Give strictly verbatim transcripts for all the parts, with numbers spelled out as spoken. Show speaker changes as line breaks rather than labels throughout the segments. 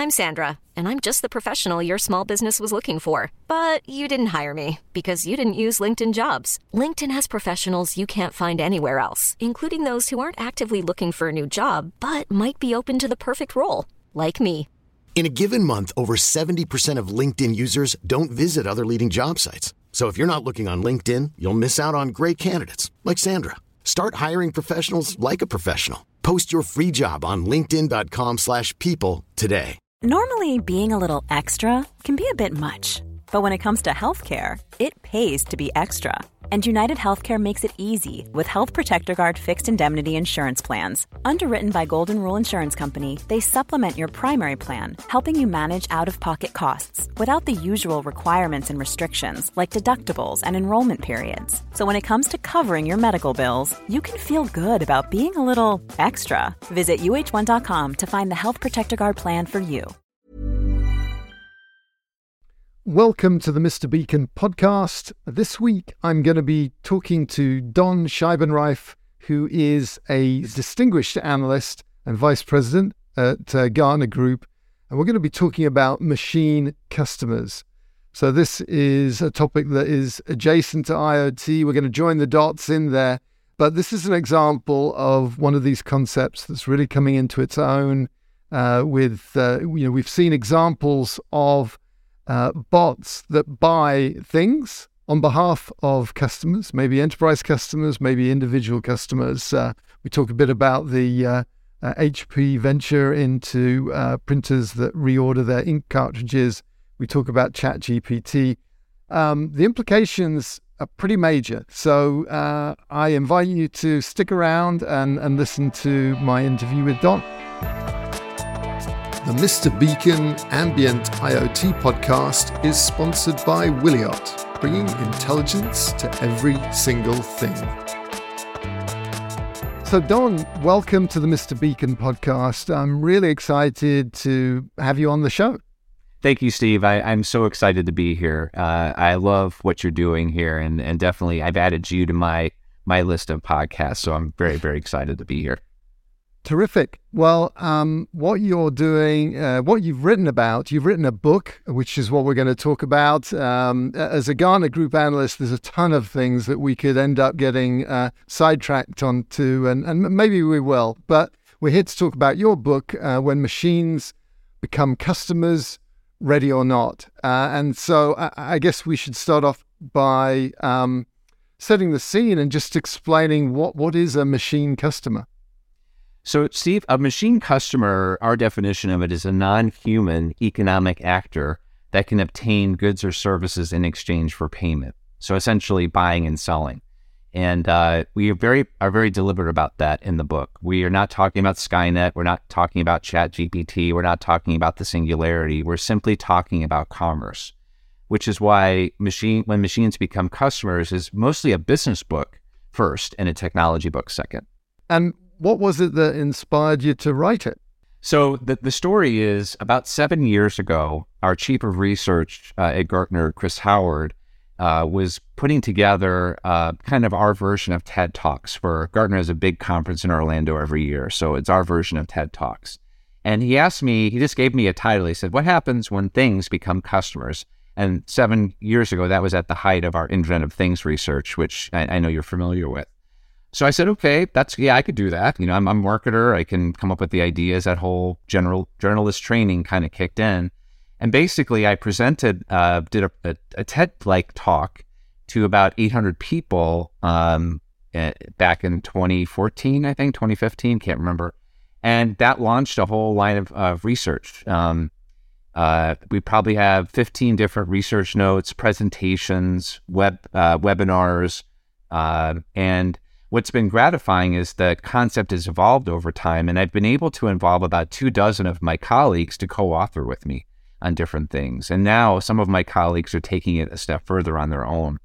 I'm Sandra, and I'm just the professional your small business was looking for. But you didn't hire me because you didn't use LinkedIn Jobs. LinkedIn has professionals you can't find anywhere else, including those who aren't actively looking for a new job, but might be open to the perfect role, like me.
In a given month, over seventy percent of LinkedIn users don't visit other leading job sites. So if you're not looking on LinkedIn, you'll miss out on great candidates like Sandra. Start hiring professionals like a professional. Post your free job on linkedin dot com slash people today.
Normally, being a little extra can be a bit much. But when it comes to healthcare, it pays to be extra. And United Healthcare makes it easy with Health Protector Guard fixed indemnity insurance plans. Underwritten by Golden Rule Insurance Company, they supplement your primary plan, helping you manage out-of-pocket costs without the usual requirements and restrictions like deductibles and enrollment periods. So when it comes to covering your medical bills, you can feel good about being a little extra. Visit U H one dot com to find the Health Protector Guard plan for you.
Welcome to the Mister Beacon podcast. This week, I'm going to be talking to Don Scheibenreif, who is a distinguished analyst and vice president at uh, Gartner Group. And we're going to be talking about machine customers. So this is a topic that is adjacent to I O T. We're going to join the dots in there. But this is an example of one of these concepts that's really coming into its own uh, with, uh, you know, we've seen examples of Uh, bots that buy things on behalf of customers, maybe enterprise customers, maybe individual customers. Uh, we talk a bit about the uh, uh, H P venture into uh, printers that reorder their ink cartridges. We talk about ChatGPT. Um, the implications are pretty major. So uh, I invite you to stick around and, and listen to my interview with Don. The Mister Beacon Ambient I O T podcast is sponsored by Wiliot, bringing intelligence to every single thing. So Don, welcome to the Mister Beacon podcast. I'm really excited to have you on the show.
Thank you, Steve. I, I'm so excited to be here. Uh, I love what you're doing here, and, and definitely I've added you to my, my list of podcasts, so I'm very, very excited to be here.
Terrific. Well, um, what you're doing, uh, what you've written about, you've written a book, which is what we're going to talk about. Um, as a Gartner Group analyst, there's a ton of things that we could end up getting uh, sidetracked onto, and, and maybe we will. But we're here to talk about your book, uh, When Machines Become Customers, Ready or Not. Uh, and so I, I guess we should start off by um, setting the scene and just explaining what, what is a machine customer.
So, Steve, a machine customer, our definition of it is a non-human economic actor that can obtain goods or services in exchange for payment. So essentially buying and selling. And uh, we are very are very deliberate about that in the book. We are not talking about Skynet. We're not talking about ChatGPT. We're not talking about the singularity. We're simply talking about commerce, which is why machine when machines become customers is mostly a business book first and a technology book second.
And what was it that inspired you to write it?
So the, the story is about seven years ago, our chief of research uh, at Gartner, Chris Howard, uh, was putting together uh, kind of our version of TED Talks. For Gartner has a big conference in Orlando every year, so it's our version of TED Talks. And he asked me, he just gave me a title. He said, what happens when things become customers? And seven years ago, that was at the height of our Internet of Things research, which I, I know you're familiar with. So I said, okay, that's, yeah, I could do that. You know, I'm, I'm a marketer. I can come up with the ideas. That whole general journalist training kind of kicked in. And basically I presented, uh, did a, a, a TED-like talk to about eight hundred people um, uh, back in twenty fourteen, I think, twenty fifteen, can't remember. And that launched a whole line of, of research. Um, uh, we probably have fifteen different research notes, presentations, web uh, webinars, uh, and what's been gratifying is the concept has evolved over time, and I've been able to involve about two dozen of my colleagues to co-author with me on different things. And now some of my colleagues are taking it a step further on their own.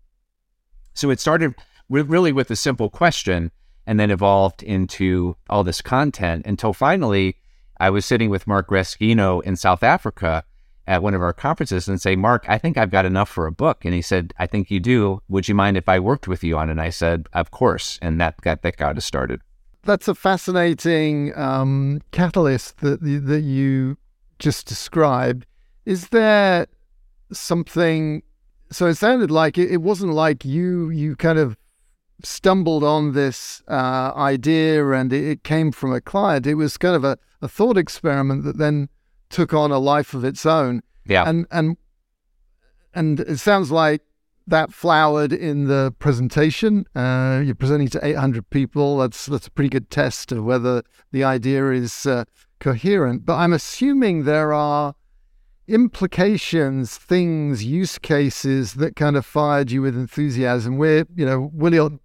So it started with, really with a simple question and then evolved into all this content until finally I was sitting with Mark Raskino in South Africa at one of our conferences and say, Mark, I think I've got enough for a book. And he said, I think you do. Would you mind if I worked with you on it? And I said, of course. And that got, that got us started.
That's a fascinating um, catalyst that, that you just described, is there something? So it sounded like it, it wasn't like you you kind of stumbled on this uh, idea and it, it came from a client. It was kind of a, a thought experiment that then took on a life of its own.
Yeah.
And and and it sounds like that flowered in the presentation. Uh, you're presenting to eight hundred people. That's that's a pretty good test of whether the idea is uh, coherent. But I'm assuming there are implications, things, use cases that kind of fired you with enthusiasm. Where, you know, Willie,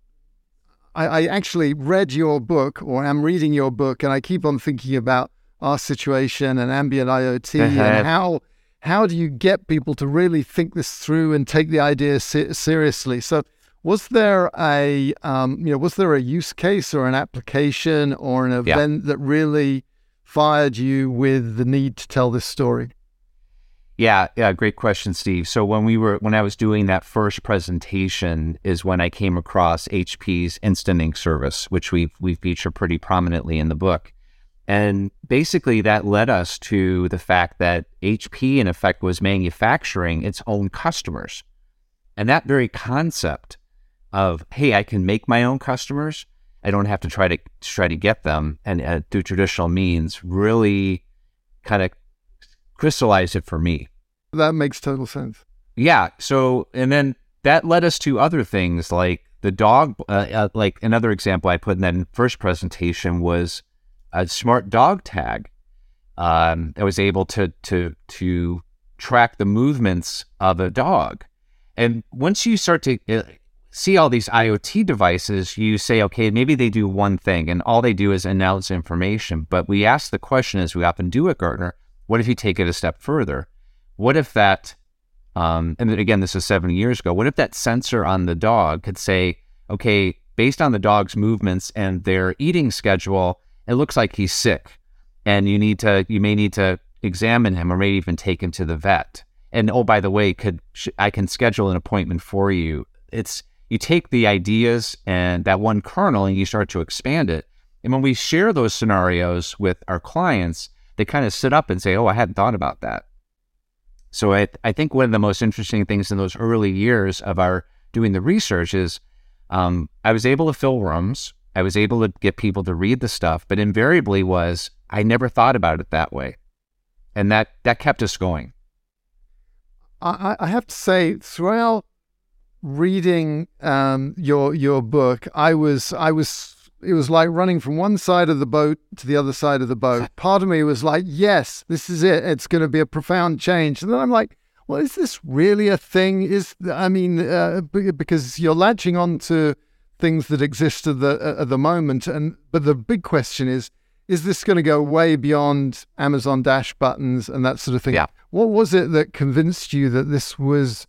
I, I actually read your book, or am reading your book, and I keep on thinking about our situation and ambient IoT
uh-huh.
and how how do you get people to really think this through and take the idea se- seriously? So, was there a um, you know was there a use case or an application or an event yeah. that really fired you with the need to tell this story?
Yeah, yeah, great question, Steve. So when we were when I was doing that first presentation is when I came across H P's Instant Ink service, which we we feature pretty prominently in the book. And basically that led us to the fact that H P, in effect, was manufacturing its own customers. And that very concept of, hey, I can make my own customers, I don't have to try to try to get them and uh, through traditional means, really kind of crystallized it for me.
That makes total sense.
Yeah. So, and then that led us to other things like the dog, uh, uh, like another example I put in that first presentation was a smart dog tag. Um, I was able to to to track the movements of a dog. And once you start to uh, see all these IoT devices, you say, okay, maybe they do one thing and all they do is announce information. But we ask the question, as we often do at Gartner, what if you take it a step further? What if that, um, and again, this is seven years ago, what if that sensor on the dog could say, okay, based on the dog's movements and their eating schedule, it looks like he's sick and you need to, you may need to examine him or maybe even take him to the vet. And oh, by the way, could I can schedule an appointment for you. It's, you take the ideas and that one kernel and you start to expand it. And when we share those scenarios with our clients, they kind of sit up and say, oh, I hadn't thought about that. So I, I think one of the most interesting things in those early years of our doing the research is um, I was able to fill rooms. I was able to get people to read the stuff, but invariably was, I never thought about it that way. And that, that kept us going.
I, I have to say, throughout reading um, your your book, I was I was it was like running from one side of the boat to the other side of the boat. Part of me was like, yes, this is it. It's going to be a profound change. And then I'm like, well, is this really a thing? Is I mean, uh, because you're latching on to things that exist at the at the moment, and but the big question is, is this going to go way beyond Amazon Dash buttons and that sort of thing?
Yeah.
What was it that convinced you that this was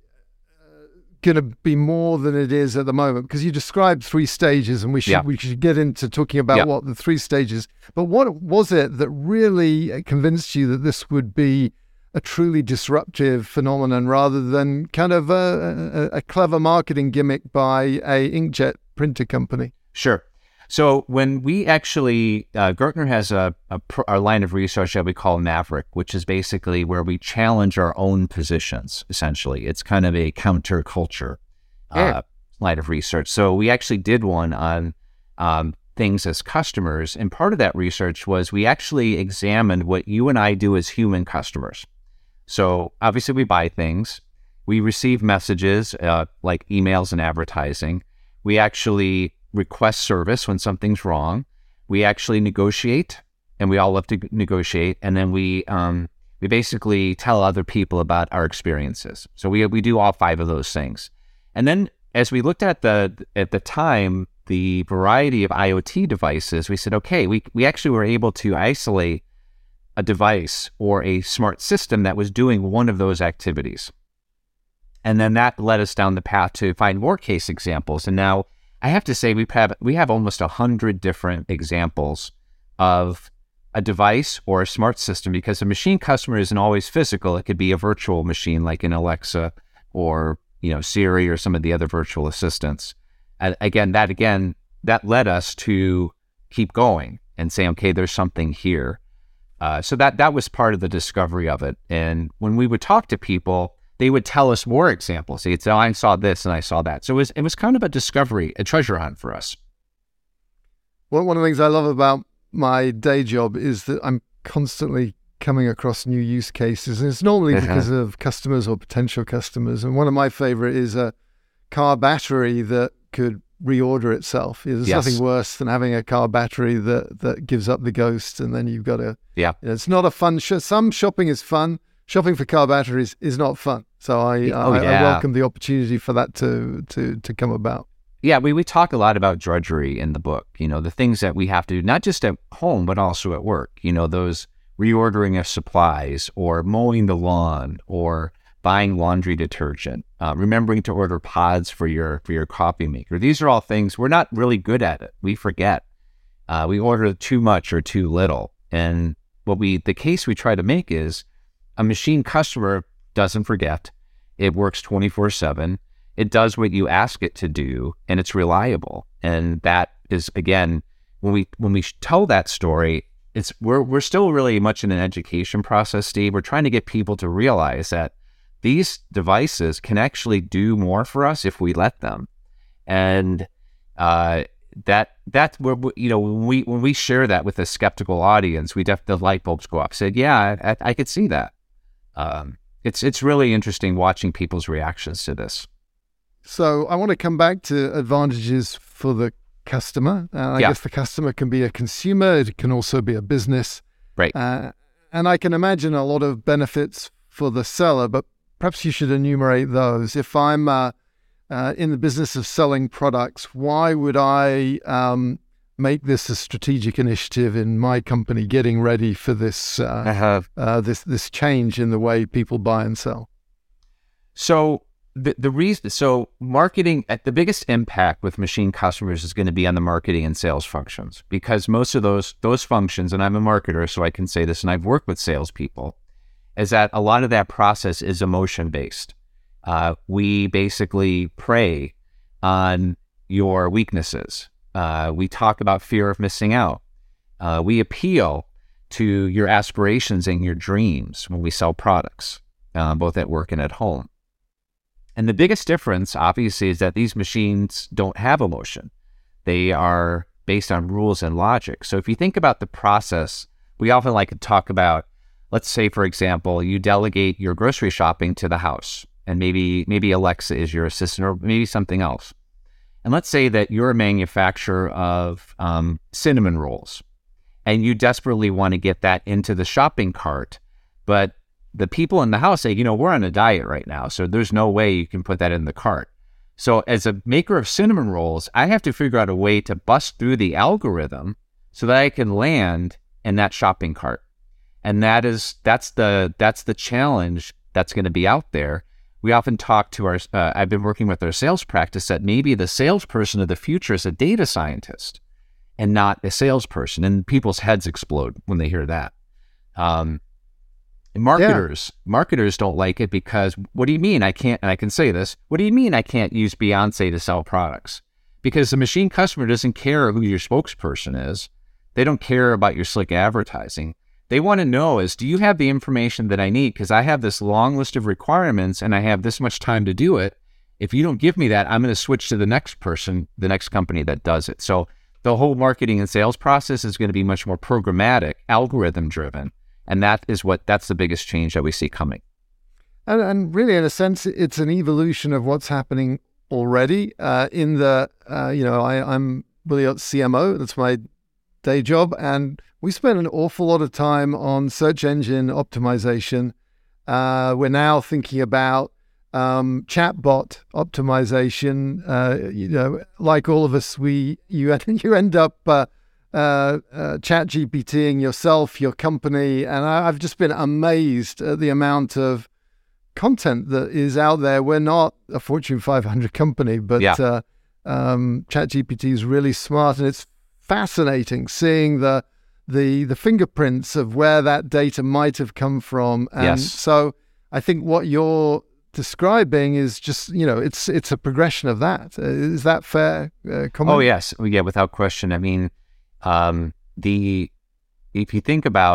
going to be more than it is at the moment? Because you described three stages, and we should yeah. we should get into talking about yeah. what the three stages. But what was it that really convinced you that this would be a truly disruptive phenomenon rather than kind of a, a, a clever marketing gimmick by a inkjet printer company?
Sure. So when we actually, uh, Gartner has a, a, a line of research that we call Maverick, which is basically where we challenge our own positions, essentially. It's kind of a counterculture uh, yeah. line of research. So we actually did one on um, things as customers. And part of that research was we actually examined what you and I do as human customers. So obviously we buy things. We receive messages uh, like emails and advertising. We actually request service when something's wrong. We actually negotiate, and we all love to negotiate. And then we um, we basically tell other people about our experiences. So we we do all five of those things. And then as we looked at the at the time the variety of IoT devices, we said, okay, we we actually were able to isolate a device or a smart system that was doing one of those activities. And then that led us down the path to find more case examples. And now I have to say we have we have almost a hundred different examples of a device or a smart system, because a machine customer isn't always physical. It could be a virtual machine like an Alexa or, you know, Siri or some of the other virtual assistants. And again, that again that led us to keep going and say, okay, there's something here. Uh, so that that was part of the discovery of it. And when we would talk to people, they would tell us more examples. They'd say, oh, I saw this and I saw that. So it was, it was kind of a discovery, a treasure hunt for us.
Well, one of the things I love about my day job is that I'm constantly coming across new use cases. And it's normally
Uh-huh.
because of customers or potential customers. And one of my favorite is a car battery that could reorder itself. There's
Yes.
nothing worse than having a car battery that, that gives up the ghost, and then you've got to...
Yeah.
It's not a fun... Sh- some shopping is fun. Shopping for car batteries is not fun. So I,
Oh,
I, I
yeah.
welcome the opportunity for that to, to, to come about.
Yeah, we, we talk a lot about drudgery in the book, you know, the things that we have to do, not just at home, but also at work, you know, those reordering of supplies or mowing the lawn or buying laundry detergent, uh, remembering to order pods for your for your coffee maker. These are all things we're not really good at it. We forget. Uh, we order too much or too little. And what we the case we try to make is a machine customer doesn't forget. It works twenty-four seven. It does what you ask it to do, and it's reliable. And that is, again, when we when we tell that story, it's we're we're still really much in an education process, Steve. We're trying to get people to realize that these devices can actually do more for us if we let them. And uh, that that's where, you know, when we when we share that with a skeptical audience, we def the light bulbs go up. Said, yeah, I, I could see that. Um, it's it's really interesting watching people's reactions to this.
So I want to come back to advantages for the customer. Uh, I
Yeah.
guess the customer can be a consumer. It can also be a business.
Right.
Uh, and I can imagine a lot of benefits for the seller, but perhaps you should enumerate those. If I'm uh, uh, in the business of selling products, why would I um, make this a strategic initiative in my company, getting ready for this uh,
Uh-huh.
uh, this this change in the way people buy and sell?
So the the reason, so marketing, at the biggest impact with machine customers is going to be on the marketing and sales functions, because most of those those functions, and I'm a marketer, so I can say this, and I've worked with salespeople, is that a lot of that process is emotion based. Uh, we basically prey on your weaknesses. Uh, we talk about fear of missing out. Uh, we appeal to your aspirations and your dreams when we sell products, uh, both at work and at home. And the biggest difference, obviously, is that these machines don't have emotion. They are based on rules and logic. So if you think about the process, we often like to talk about, let's say, for example, you delegate your grocery shopping to the house, and maybe maybe Alexa is your assistant, or maybe something else. And let's say that you're a manufacturer of um, cinnamon rolls, and you desperately want to get that into the shopping cart, but the people in the house say, you know, we're on a diet right now, so there's no way you can put that in the cart. So as a maker of cinnamon rolls, I have to figure out a way to bust through the algorithm so that I can land in that shopping cart. And that is, that's the, that's the challenge that's going to be out there. We often talk to our, uh, I've been working with our sales practice that maybe the salesperson of the future is a data scientist and not a salesperson. And people's heads explode when they hear that. Um, Marketers, yeah. marketers don't like it because, what do you mean I can't, and I can say this, what do you mean I can't use Beyonce to sell products? Because the machine customer doesn't care who your spokesperson is. They don't care about your slick advertising. They want to know is, do you have the information that I need? Because I have this long list of requirements and I have this much time to do it. If you don't give me that, I'm going to switch to the next person, the next company that does it. So the whole marketing and sales process is going to be much more programmatic, algorithm driven. And that is what, that's the biggest change that we see coming.
And, and really, in a sense, it's an evolution of what's happening already uh, in the, uh, you know, I, I'm really a C M O. That's my day job. And we spend an awful lot of time on search engine optimization. Uh, we're now thinking about um, chatbot optimization. Uh, you know, like all of us, we you, you end up... Uh, Uh, uh, ChatGPTing yourself, your company, and I, I've just been amazed at the amount of content that is out there. We're not a Fortune five hundred company, but
yeah.
uh, um, ChatGPT is really smart, and it's fascinating seeing the the the fingerprints of where that data might have come from. And
yes.
so I think what you're describing is just, you know, it's it's a progression of that. Uh, is that fair uh, comment?
Oh yes, yeah, without question. I mean. Um, the, if you think about it,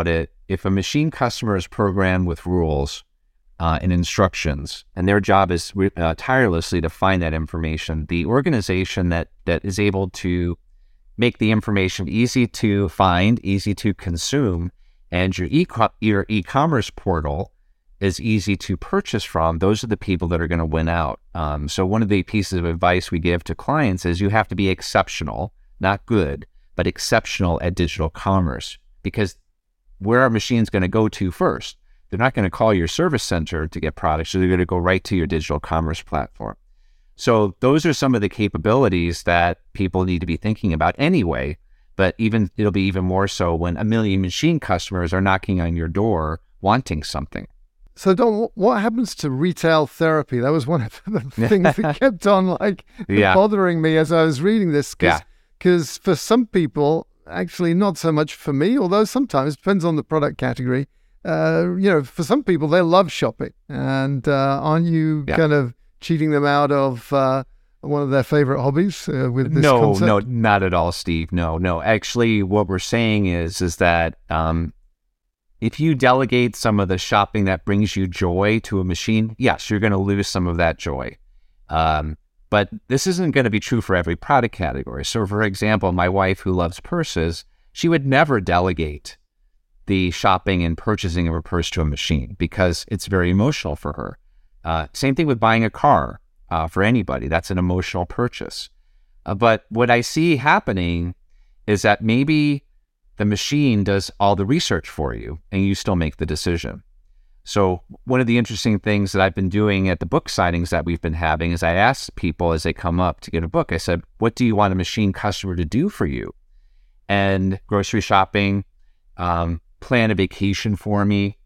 if a machine customer is programmed with rules uh, and instructions, and their job is uh, tirelessly to find that information, the organization that that is able to make the information easy to find, easy to consume, and your e your e-commerce portal is easy to purchase from, those are the people that are going to win out. Um, so one of the pieces of advice we give to clients is you have to be exceptional, not good, but exceptional at digital commerce, because where are machines going to go to first? They're not going to call your service center to get products, so they're going to go right to your digital commerce platform. So those are some of the capabilities that people need to be thinking about anyway, but even it'll be even more so when a million machine customers are knocking on your door wanting something.
So, Don, what happens to retail therapy? That was one of the things that kept on like yeah. bothering me as I was reading this. Because yeah. for some people, actually not so much for me, although sometimes, depends on the product category. Uh, you know, for some people, they love shopping. And uh, aren't you yeah. kind of cheating them out of uh, one of their favorite hobbies uh, with this
no,
concept?
No, not at all, Steve. No, no. Actually, what we're saying is, is that um, if you delegate some of the shopping that brings you joy to a machine, yes, you're going to lose some of that joy. Um, but this isn't going to be true for every product category. So, for example, my wife who loves purses, she would never delegate the shopping and purchasing of a purse to a machine because it's very emotional for her. Uh, same thing with buying a car uh, for anybody. That's an emotional purchase. Uh, but what I see happening is that maybe the machine does all the research for you and you still make the decision. So one of the interesting things that I've been doing at the book signings that we've been having is I ask people as they come up to get a book, I said, what do you want a machine customer to do for you? And grocery shopping, um, plan a vacation for me,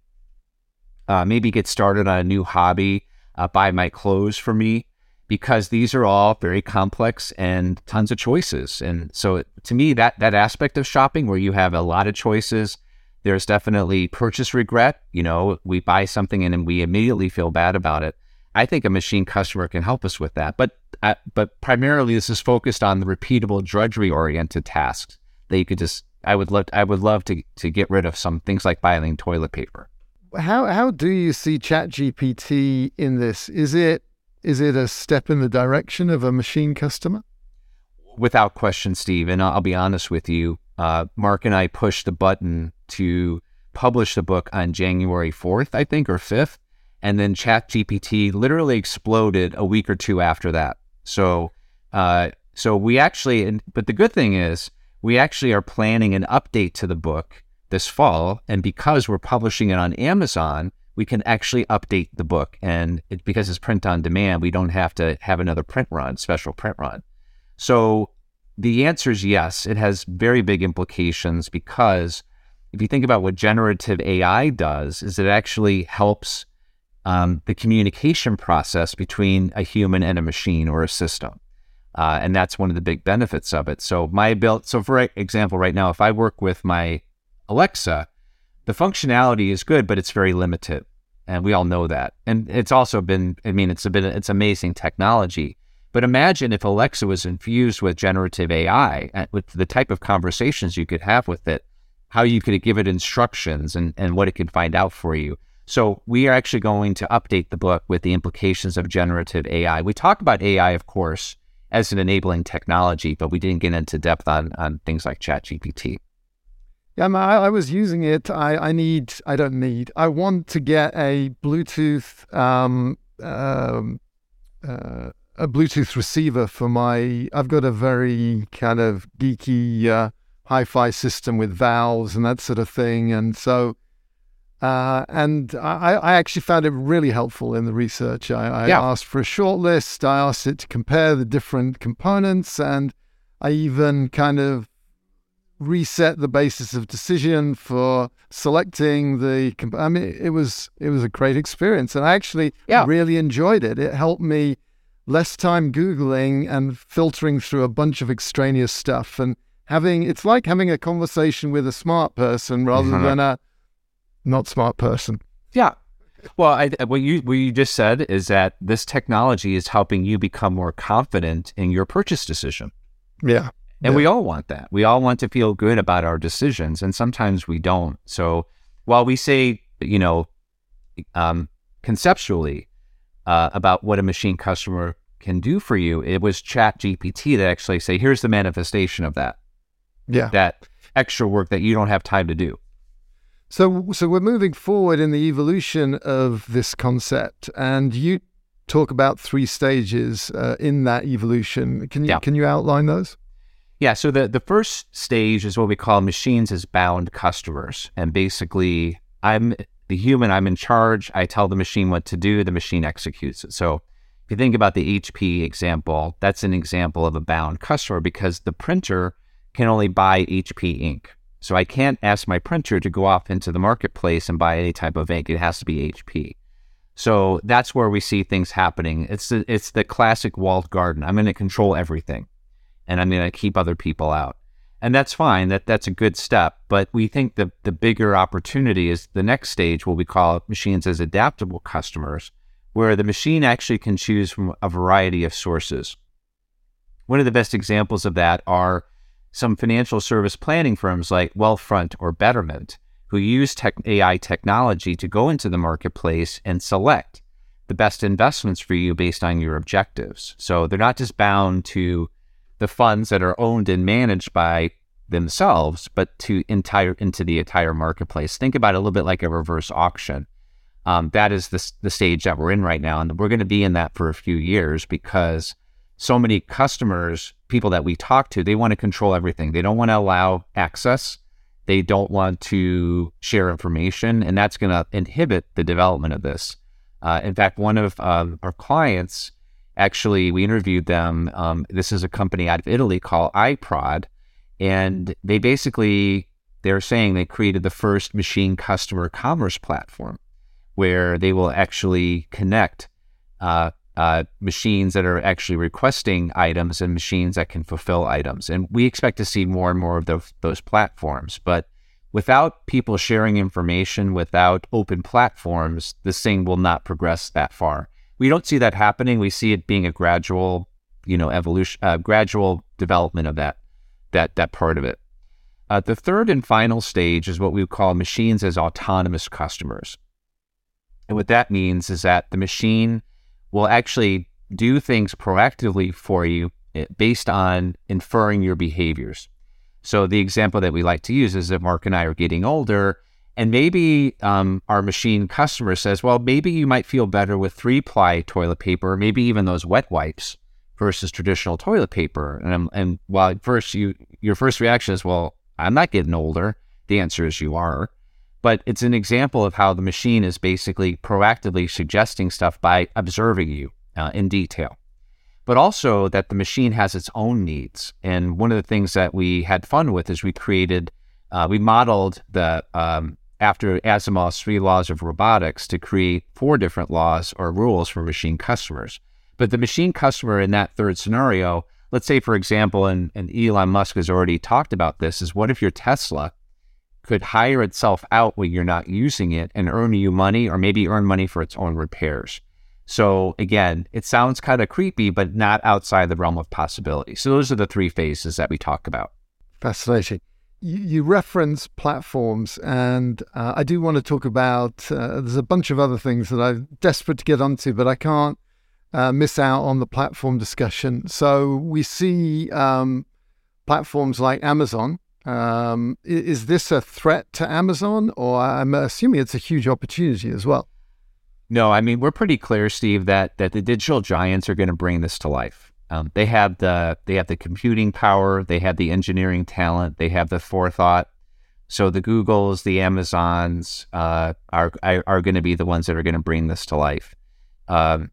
uh, maybe get started on a new hobby, uh, buy my clothes for me, because these are all very complex and tons of choices. And so to me, that that aspect of shopping where you have a lot of choices, there's definitely purchase regret. You know, we buy something and then we immediately feel bad about it. I think a machine customer can help us with that. But uh, but primarily this is focused on the repeatable drudgery-oriented tasks that you could just, I would love, I would love to to get rid of some things like buying toilet paper.
How how do you see ChatGPT in this? Is it Is it a step in the direction of a machine customer?
Without question, Steve. And I'll be honest with you. Uh, Mark and I pushed the button to publish the book on January fourth, I think, or fifth. And then ChatGPT literally exploded a week or two after that. So, uh, so we actually, and, but the good thing is we actually are planning an update to the book this fall. And because we're publishing it on Amazon, we can actually update the book. And it, because it's print on demand, we don't have to have another print run, special print run. So the answer is yes. It has very big implications because if you think about what generative A I does, is it actually helps um, the communication process between a human and a machine or a system. Uh, and that's one of the big benefits of it. So my ability, so for example, right now, if I work with my Alexa, the functionality is good, but it's very limited. And we all know that. And it's also been, I mean, it's a bit, it's amazing technology. But imagine if Alexa was infused with generative A I, with the type of conversations you could have with it, how you could give it instructions and, and what it could find out for you. So we are actually going to update the book with the implications of generative A I. We talk about A I, of course, as an enabling technology, but we didn't get into depth on, on things like ChatGPT.
Yeah, I, I was using it. I, I need, I don't need, I want to get a Bluetooth, um, um, uh, a Bluetooth receiver for my, I've got a very kind of geeky uh, hi-fi system with valves and that sort of thing. And so, uh, and I, I actually found it really helpful in the research. I, I yeah. asked for a short list. I asked it to compare the different components, and I even kind of reset the basis of decision for selecting the, I mean, it was, it was a great experience, and I actually yeah. really enjoyed it. It helped me less time Googling and filtering through a bunch of extraneous stuff and having, it's like having a conversation with a smart person rather mm-hmm. than a not smart person.
Yeah. Well, I, what you what you just said is that this technology is helping you become more confident in your purchase decision.
Yeah.
And
yeah.
we all want that. We all want to feel good about our decisions, and sometimes we don't. So while we say, you know, um, conceptually uh, about what a machine customer can do for you, it was ChatGPT that actually say, here's the manifestation of that.
Yeah.
That extra work that you don't have time to do.
So, so we're moving forward in the evolution of this concept, and you talk about three stages uh, in that evolution. Can you
Yeah.
can you outline those?
Yeah, so the, the first stage is what we call machines as bound customers. And basically, I'm the human, I'm in charge. I tell the machine what to do, the machine executes it. So if you think about the H P example, that's an example of a bound customer because the printer can only buy H P ink. So I can't ask my printer to go off into the marketplace and buy any type of ink. It has to be H P. So that's where we see things happening. It's the, it's the classic walled garden. I'm going to control everything, and I'm going to keep other people out. And that's fine. That That's a good step. But we think the, the bigger opportunity is the next stage, what we call machines as adaptable customers, where the machine actually can choose from a variety of sources. One of the best examples of that are some financial service planning firms like Wealthfront or Betterment, who use tech, A I technology to go into the marketplace and select the best investments for you based on your objectives. So they're not just bound to the funds that are owned and managed by themselves, but to entire into the entire marketplace. Think about it a little bit like a reverse auction. Um, that is the, the stage that we're in right now. And we're going to be in that for a few years because so many customers, people that we talk to, they want to control everything. They don't want to allow access. They don't want to share information, and that's going to inhibit the development of this. Uh, in fact, one of um, our clients, actually, we interviewed them. Um, this is a company out of Italy called iProd, and they basically, they're saying they created the first machine customer commerce platform where they will actually connect uh, uh, machines that are actually requesting items and machines that can fulfill items. And we expect to see more and more of those, those platforms. But without people sharing information, without open platforms, this thing will not progress that far. We don't see that happening. We see it being a gradual, you know, evolution, uh, gradual development of that, that, that part of it. Uh, the third and final stage is what we call machines as autonomous customers. And what that means is that the machine will actually do things proactively for you based on inferring your behaviors. So the example that we like to use is that Mark and I are getting older, and maybe um, our machine customer says, well, maybe you might feel better with three-ply toilet paper, or maybe even those wet wipes versus traditional toilet paper. And, I'm, and while first you, your first reaction is, well, I'm not getting older. The answer is you are. But it's an example of how the machine is basically proactively suggesting stuff by observing you uh, in detail. But also that the machine has its own needs. And one of the things that we had fun with is we created, uh, we modeled the, um, after Asimov's three laws of robotics to create four different laws or rules for machine customers. But the machine customer in that third scenario, let's say, for example, and, and Elon Musk has already talked about this, is what if your Tesla could hire itself out when you're not using it and earn you money, or maybe earn money for its own repairs? So again, it sounds kind of creepy, but not outside the realm of possibility. So those are the three phases that we talk about.
Fascinating. You, you reference platforms, and uh, I do want to talk about, uh, there's a bunch of other things that I'm desperate to get onto, but I can't uh, miss out on the platform discussion. So we see um, platforms like Amazon. Um, is this a threat to Amazon, or I'm assuming it's a huge opportunity as well?
No, I mean, we're pretty clear, Steve, that that the digital giants are going to bring this to life. Um, they have the they have the computing power, they have the engineering talent, they have the forethought. So the Googles, the Amazons uh, are are, are going to be the ones that are going to bring this to life. Um,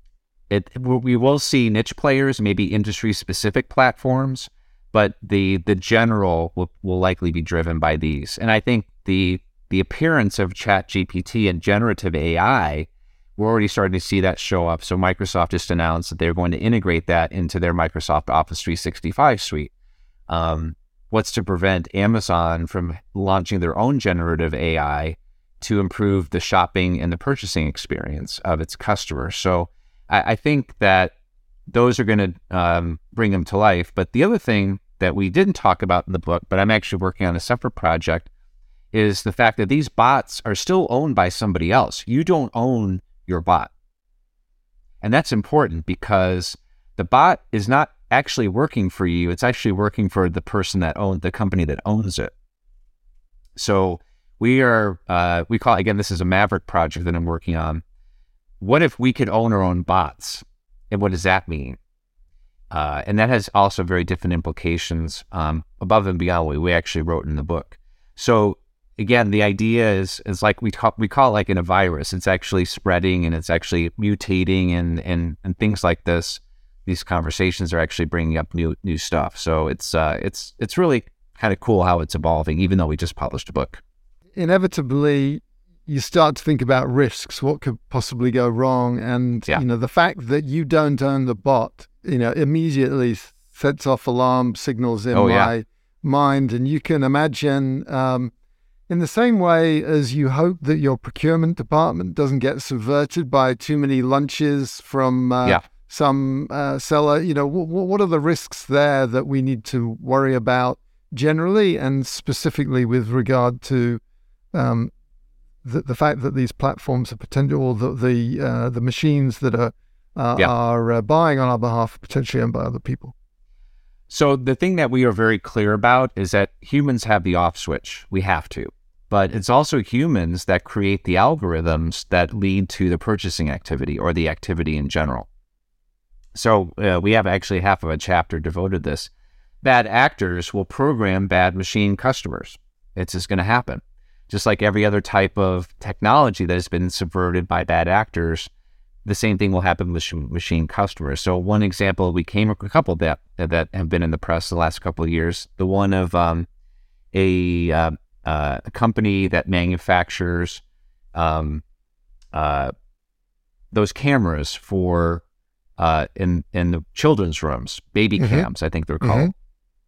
it we will see niche players, maybe industry specific platforms, but the the general will, will likely be driven by these. And I think the the appearance of ChatGPT and generative A I, we're already starting to see that show up. So Microsoft just announced that they're going to integrate that into their Microsoft Office three sixty-five suite. Um, what's to prevent Amazon from launching their own generative A I to improve the shopping and the purchasing experience of its customers? So I, I think that those are going to um, bring them to life. But the other thing that we didn't talk about in the book, but I'm actually working on a separate project, is the fact that these bots are still owned by somebody else. You don't own your bot. And that's important because the bot is not actually working for you. It's actually working for the person that owns the company that owns it. So we are, uh, we call, again, this is a Maverick project that I'm working on. What if we could own our own bots? And what does that mean? Uh, and that has also very different implications um, above and beyond what we actually wrote in the book. So again, the idea is is like we call, we call it like in a virus. It's actually spreading and it's actually mutating and, and, and things like this. These conversations are actually bringing up new new stuff. So it's uh, it's it's really kind of cool how it's evolving, even though we just published a book.
Inevitably, you start to think about risks, what could possibly go wrong. And,
yeah.
you know, the fact that you don't own the bot, you know, immediately sets off alarm signals in
oh,
my
yeah.
mind. And you can imagine, um, in the same way as you hope that your procurement department doesn't get subverted by too many lunches from uh,
yeah.
some uh, seller, you know, w- what are the risks there that we need to worry about generally and specifically with regard to um, the, the fact that these platforms are potential, or the the, uh, the machines that are uh,
yeah.
are uh, buying on our behalf are potentially owned by other people?
So the thing that we are very clear about is that humans have the off switch. We have to. But it's also humans that create the algorithms that lead to the purchasing activity or the activity in general. So uh, we have actually half of a chapter devoted to this. Bad actors will program bad machine customers. It's just going to happen. Just like every other type of technology that has been subverted by bad actors, the same thing will happen with machine customers. So one example, we came a couple that that have been in the press the last couple of years. The one of um, a, uh, uh, a company that manufactures um, uh, those cameras for uh, in in the children's rooms, baby
mm-hmm.
cams, I think they're called.
Mm-hmm.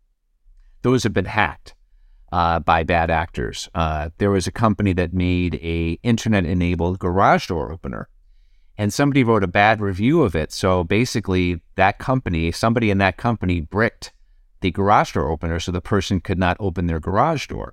Those have been hacked uh, by bad actors. Uh, there was a company that made a internet-enabled garage door opener, and somebody wrote a bad review of it. So basically, that company, somebody in that company, bricked the garage door opener so the person could not open their garage door.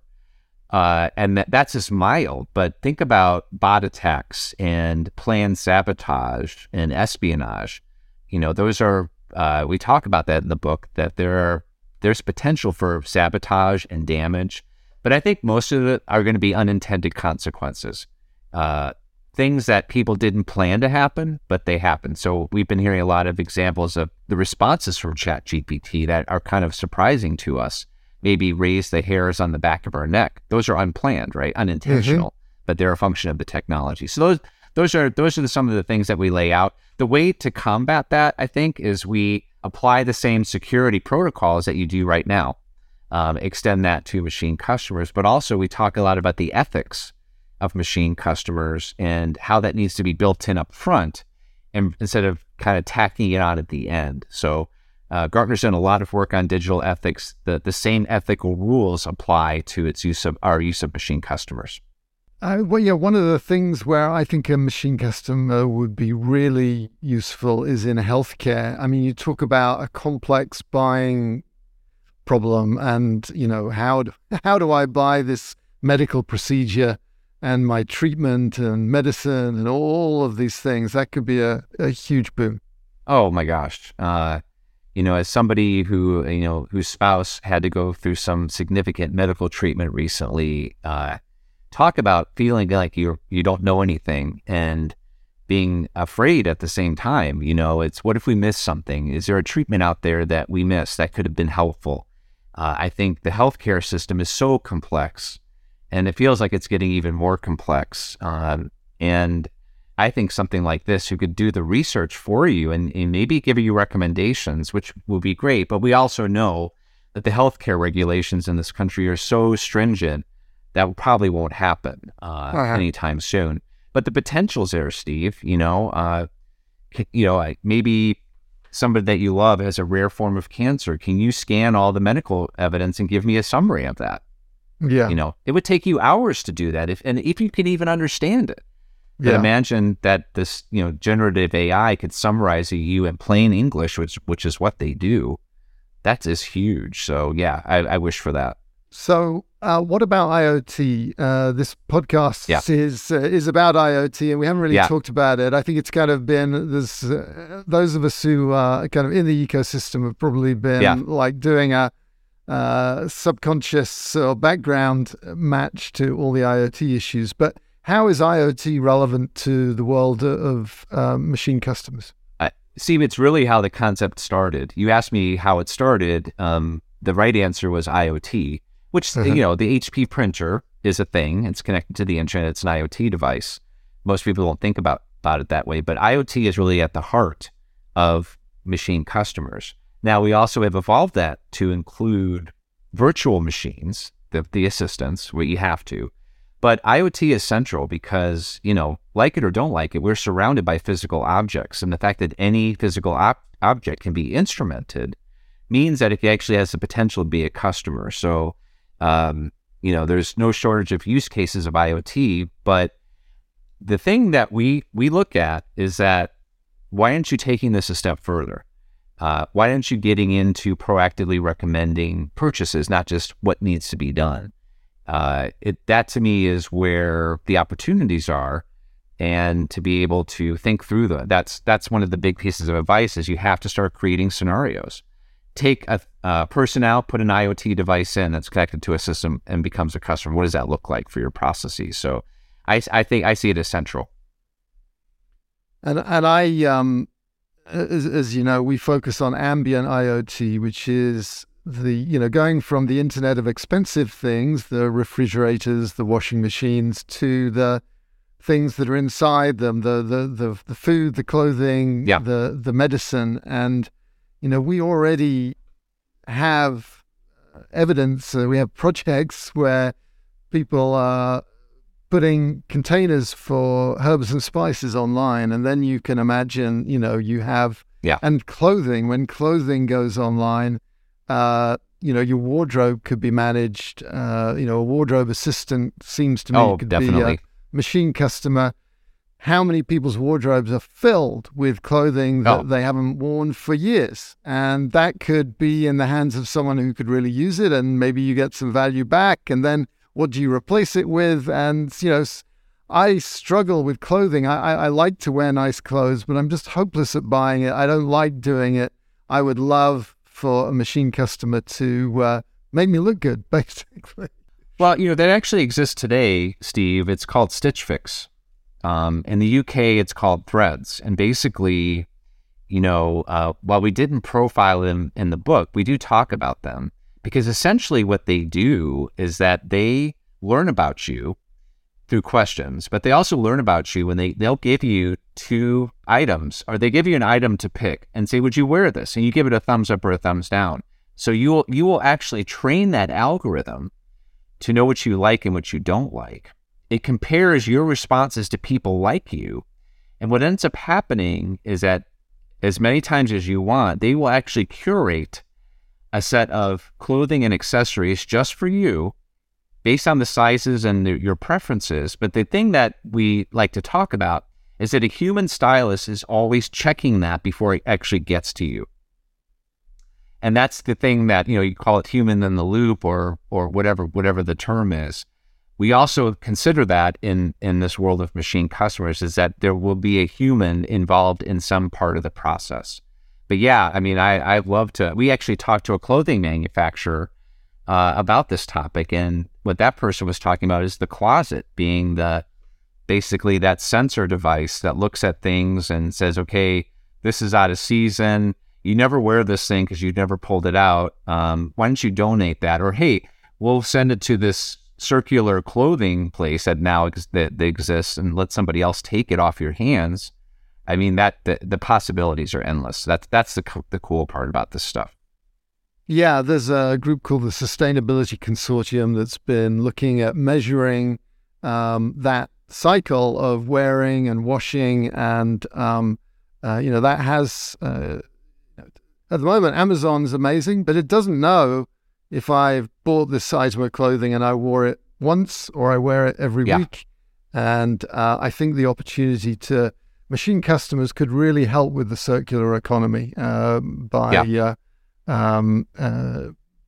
Uh, and that, that's just mild. But think about bot attacks and planned sabotage and espionage. You know, those are, uh, we talk about that in the book, that there are, there's potential for sabotage and damage. But I think most of it are going to be unintended consequences. Uh, things that people didn't plan to happen, but they happen. So we've been hearing a lot of examples of the responses from ChatGPT that are kind of surprising to us. Maybe raise the hairs on the back of our neck. Those are unplanned, right? Unintentional, mm-hmm. but they're a function of the technology. So those those are those are the, some of the things that we lay out. The way to combat that, I think, is we apply the same security protocols that you do right now, um, extend that to machine customers, but also we talk a lot about the ethics of machine customers and how that needs to be built in up front, and instead of kind of tacking it on at the end. So uh, Gartner's done a lot of work on digital ethics. The the same ethical rules apply to its use of our use of machine customers.
Uh, well, yeah, one of the things where I think a machine customer would be really useful is in healthcare. I mean, you talk about a complex buying problem and, you know, how do, how do I buy this medical procedure and my treatment and medicine and all of these things? That could be a, a huge boom.
Oh my gosh. Uh, you know, as somebody who, you know, whose spouse had to go through some significant medical treatment recently, uh, talk about feeling like you you don't know anything and being afraid at the same time. You know, it's what if we miss something? Is there a treatment out there that we missed that could have been helpful? Uh, I think the healthcare system is so complex, and it feels like it's getting even more complex. Um, and I think something like this, who could do the research for you and, and maybe give you recommendations, which would be great. But we also know that the healthcare regulations in this country are so stringent that probably won't happen uh, uh-huh. anytime soon. But the potential's there, Steve. You know, uh, you know, maybe somebody that you love has a rare form of cancer. Can you scan all the medical evidence and give me a summary of that?
Yeah.
You know, it would take you hours to do that, if and if you could even understand it. But yeah. imagine that this, you know, generative A I could summarize you in plain English, which which is what they do. That is huge. So yeah, I, I wish for that.
So, uh, what about IoT? Uh, this podcast
Yeah.
is uh, is about IoT, and we haven't really
Yeah.
talked about it. I think it's kind of been there's uh, those of us who are kind of in the ecosystem have probably been
Yeah.
like doing a uh, subconscious or background match to all the IoT issues. But how is IoT relevant to the world of uh, machine customers?
Uh, Steve, it's really how the concept started. You asked me how it started. Um, the right answer was IoT, which,
Uh-huh.
you know, the H P printer is a thing. It's connected to the internet. It's an IoT device. Most people don't think about, about it that way, but IoT is really at the heart of machine customers. Now, we also have evolved that to include virtual machines, the, the assistants, where you have to. But IoT is central because, you know, like it or don't like it, we're surrounded by physical objects. And the fact that any physical op- object can be instrumented means that it actually has the potential to be a customer. So, um, you know, there's no shortage of use cases of IoT. But the thing that we, we look at is that, why aren't you taking this a step further? Uh, why aren't you getting into proactively recommending purchases, not just what needs to be done? Uh, it, that to me is where the opportunities are, and to be able to think through them. That's that's one of the big pieces of advice is you have to start creating scenarios. Take a, a person out, put an IoT device in that's connected to a system and becomes a customer. What does that look like for your processes? So I, I think I see it as central.
And and I, um, as, as you know, we focus on ambient IoT, which is the, you know, going from the Internet of expensive things, the refrigerators, the washing machines, to the things that are inside them, the the the, the food, the clothing,
Yeah.
the the medicine. And, you know, we already have evidence, uh, we have projects where people are putting containers for herbs and spices online, and then you can imagine, you know, you have
Yeah.
and clothing. When clothing goes online, uh, you know, your wardrobe could be managed. Uh, you know, a wardrobe assistant seems to me
Oh,
could
definitely.
be a machine customer. How many people's wardrobes are filled with clothing that
Oh.
they haven't worn for years? And that could be in the hands of someone who could really use it, and maybe you get some value back. And then what do you replace it with? And, you know, s- I struggle with clothing. I, I, I like to wear nice clothes, but I'm just hopeless at buying it. I don't like doing it. I would love for a machine customer to uh, make me look good, basically.
Well, you know, that actually exists today, Steve. It's called Stitch Fix. Um, in the U K, it's called Threads. And basically, you know, uh, while we didn't profile them in the book, we do talk about them, because essentially what they do is that they learn about you through questions, but they also learn about you when they, they'll give you two items, or they give you an item to pick and say, would you wear this? And you give it a thumbs up or a thumbs down. So you will, you will actually train that algorithm to know what you like and what you don't like. It compares your responses to people like you. And what ends up happening is that as many times as you want, they will actually curate a set of clothing and accessories just for you based on the sizes and the, your preferences. But the thing that we like to talk about is that a human stylist is always checking that before it actually gets to you. And that's the thing that, you know, you call it human in the loop, or or whatever whatever the term is. We also consider that in, in this world of machine customers, is that there will be a human involved in some part of the process. But yeah, I mean, I, I'd love to, we actually talked to a clothing manufacturer uh, about this topic. And what that person was talking about is the closet being the, basically that sensor device that looks at things and says, okay, this is out of season. You never wear this thing because you've never pulled it out. Um, why don't you donate that? Or, hey, we'll send it to this circular clothing place that now ex- that, that exists, and let somebody else take it off your hands. I mean, that the, the possibilities are endless. That's that's the co- the cool part about this stuff.
Yeah, there's a group called the Sustainability Consortium that's been looking at measuring um, that cycle of wearing and washing, and um, uh, you know, that has uh, at the moment Amazon's amazing, but it doesn't know if I've bought this size of clothing and I wore it once or I wear it every
Yeah.
week. And uh, I think the opportunity to machine customers could really help with the circular economy uh, by
Yeah.
uh, um, uh,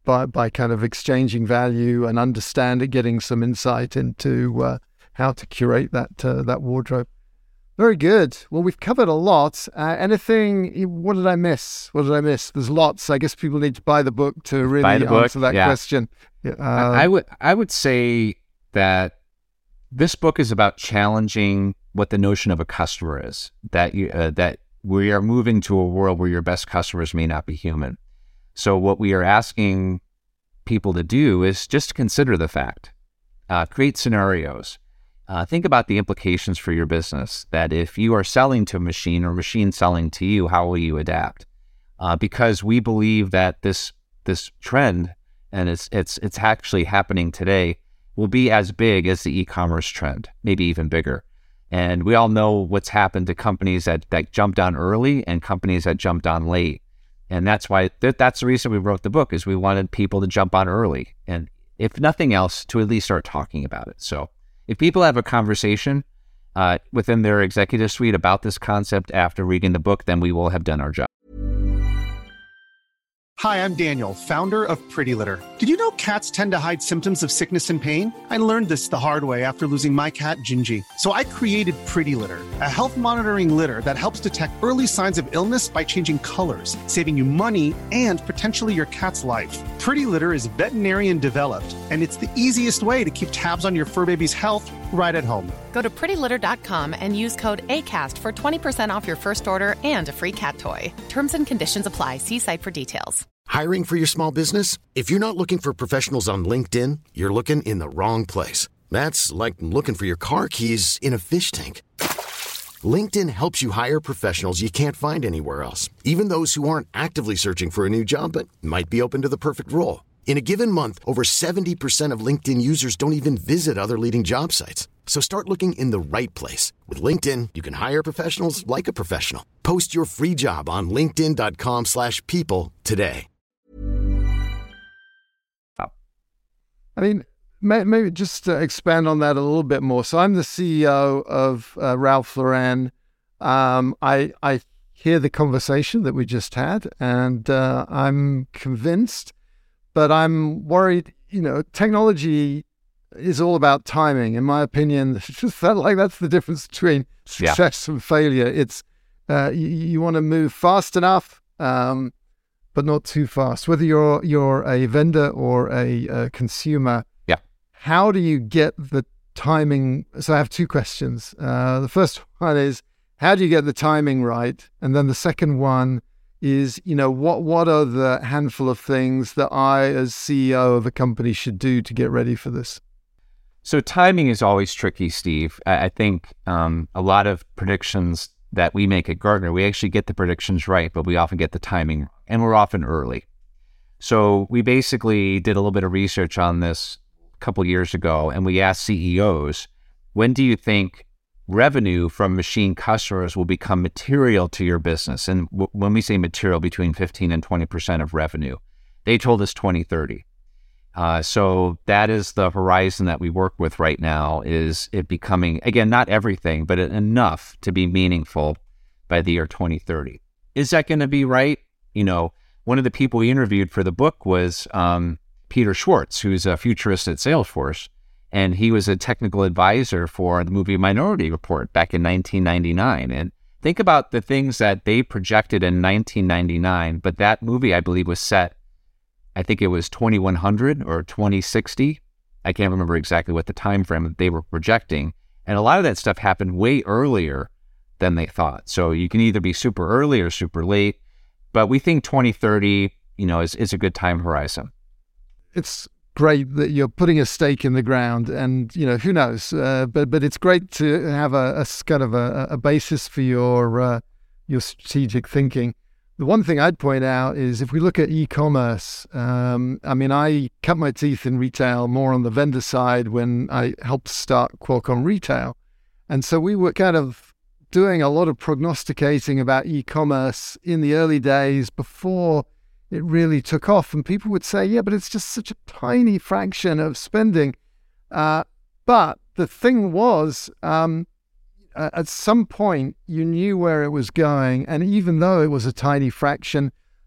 by, by kind of exchanging value and understanding, getting some insight into uh, how to curate that uh, that wardrobe. Very good. Well, we've covered a lot. Uh, anything, what did I miss? What did I miss? There's lots. I guess people need to buy the book to really
buy the book,
answer that
yeah.
question. Uh,
I, I would I would say that this book is about challenging what the notion of a customer is, that you, uh, that we are moving to a world where your best customers may not be human. So what we are asking people to do is just consider the fact, uh, create scenarios. Uh, think about the implications for your business, that if you are selling to a machine or machine selling to you, how will you adapt? Uh, because we believe that this this trend, and it's it's it's actually happening today, will be as big as the e-commerce trend, maybe even bigger. And we all know what's happened to companies that, that jumped on early and companies that jumped on late. And that's why th- that's the reason we wrote the book, is we wanted people to jump on early. And if nothing else, to at least start talking about it. So if people have a conversation uh, within their executive suite about this concept after reading the book, then we will have done our job.
Hi, I'm Daniel, founder of Pretty Litter. Did you know cats tend to hide symptoms of sickness and pain? I learned this the hard way after losing my cat, Gingy. So I created Pretty Litter, a health monitoring litter that helps detect early signs of illness by changing colors, saving you money and potentially your cat's life. Pretty Litter is veterinarian developed, and it's the easiest way to keep tabs on your fur baby's health right at home.
Go to pretty litter dot com and use code ACAST for twenty percent off your first order and a free cat toy. Terms and conditions apply. See site for details.
Hiring for your small business? If you're not looking for professionals on LinkedIn, you're looking in the wrong place. That's like looking for your car keys in a fish tank. LinkedIn helps you hire professionals you can't find anywhere else, even those who aren't actively searching for a new job but might be open to the perfect role. In a given month, over seventy percent of LinkedIn users don't even visit other leading job sites. So start looking in the right place. With LinkedIn, you can hire professionals like a professional. Post your free job on linkedin dot com slash people today.
I mean, may, maybe just to expand on that a little bit more. So I'm the C E O of uh, Ralph Lauren. Um, I, I hear the conversation that we just had, and uh, I'm convinced, but I'm worried. You know, technology is all about timing, in my opinion. Just that, like that's the difference between success yeah. and failure. It's uh, you, you want to move fast enough, um, but not too fast. Whether you're you're a vendor or a, a consumer,
yeah.
How do you get the timing? So I have two questions. Uh, the first one is, how do you get the timing right? And then the second one is, you know, what what are the handful of things that I, as C E O of a company, should do to get ready for this?
So timing is always tricky, Steve. I, I think um, a lot of predictions that we make at Gartner, we actually get the predictions right, but we often get the timing wrong, and we're often early. So we basically did a little bit of research on this a couple years ago, and we asked C E Os, when do you think revenue from machine customers will become material to your business? And w- when we say material, between fifteen and twenty percent of revenue, they told us twenty thirty. Uh, so that is the horizon that we work with right now, is it becoming, again, not everything, but enough to be meaningful by the year twenty thirty. Is that going to be right? You know, one of the people we interviewed for the book was um, Peter Schwartz, who's a futurist at Salesforce. And he was a technical advisor for the movie Minority Report back in nineteen ninety-nine. And think about the things that they projected in nineteen ninety-nine, but that movie, I believe, was set, I think it was twenty-one hundred or twenty sixty. I can't remember exactly what the time frame that they were projecting. And a lot of that stuff happened way earlier than they thought. So you can either be super early or super late, but we think twenty thirty, you know, is, is a good time horizon.
It's great that you're putting a stake in the ground, and, you know, who knows, uh, but but it's great to have a, a kind of a, a basis for your uh, your strategic thinking. The one thing I'd point out is, if we look at e-commerce, um, I mean, I cut my teeth in retail more on the vendor side when I helped start Qualcomm Retail. And so we were kind of doing a lot of prognosticating about e-commerce in the early days before it really took off. And people would say, yeah, but it's just such a tiny fraction of spending. Uh, but the thing was, um, Uh, at some point, you knew where it was going, and even though it was a tiny fraction,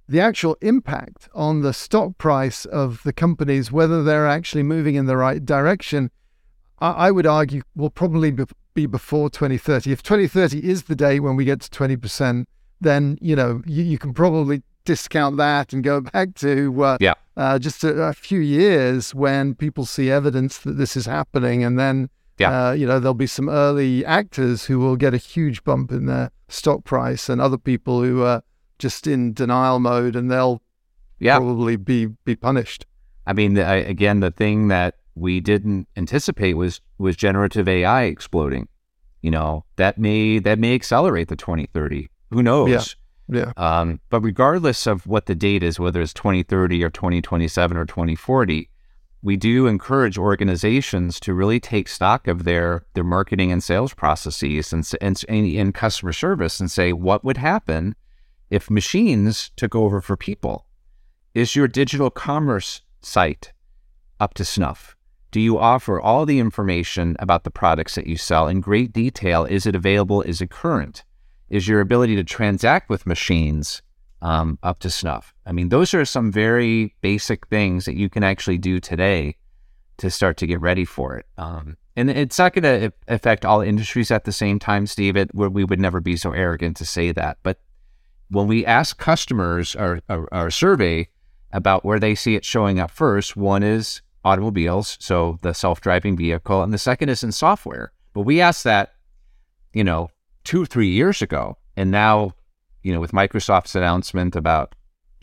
the actual impact on the stock price of the companies, whether they're actually moving in the right direction, I, I would argue will probably be, be before twenty thirty. If twenty thirty is the day when we get to twenty percent, then, you know, you, you can probably discount that and go back to uh,
yeah.
uh, just a, a few years when people see evidence that this is happening. And then, yeah. uh, you know, there'll be some early actors who will get a huge bump in their stock price and other people who are just in denial mode, and they'll yeah. probably be, be punished.
I mean, I, again, the thing that we didn't anticipate was, was generative A I exploding. You know, that may, that may accelerate the twenty thirty. Who knows?
Yeah. Yeah.
Um, but regardless of what the date is, whether it's twenty thirty or twenty twenty-seven or twenty forty, we do encourage organizations to really take stock of their, their marketing and sales processes and, and, and customer service and say, what would happen if machines took over for people? Is your digital commerce site up to snuff? Do you offer all the information about the products that you sell in great detail? Is it available? Is it current? Is your ability to transact with machines um, up to snuff? I mean, those are some very basic things that you can actually do today to start to get ready for it. Um, and it's not going to affect all industries at the same time, Steve. It, we would never be so arrogant to say that. But when we ask customers our, our, our survey about where they see it showing up first, one is automobiles, so the self-driving vehicle, and the second is in software. But we asked that, you know, two, three years ago. And now, you know, with Microsoft's announcement about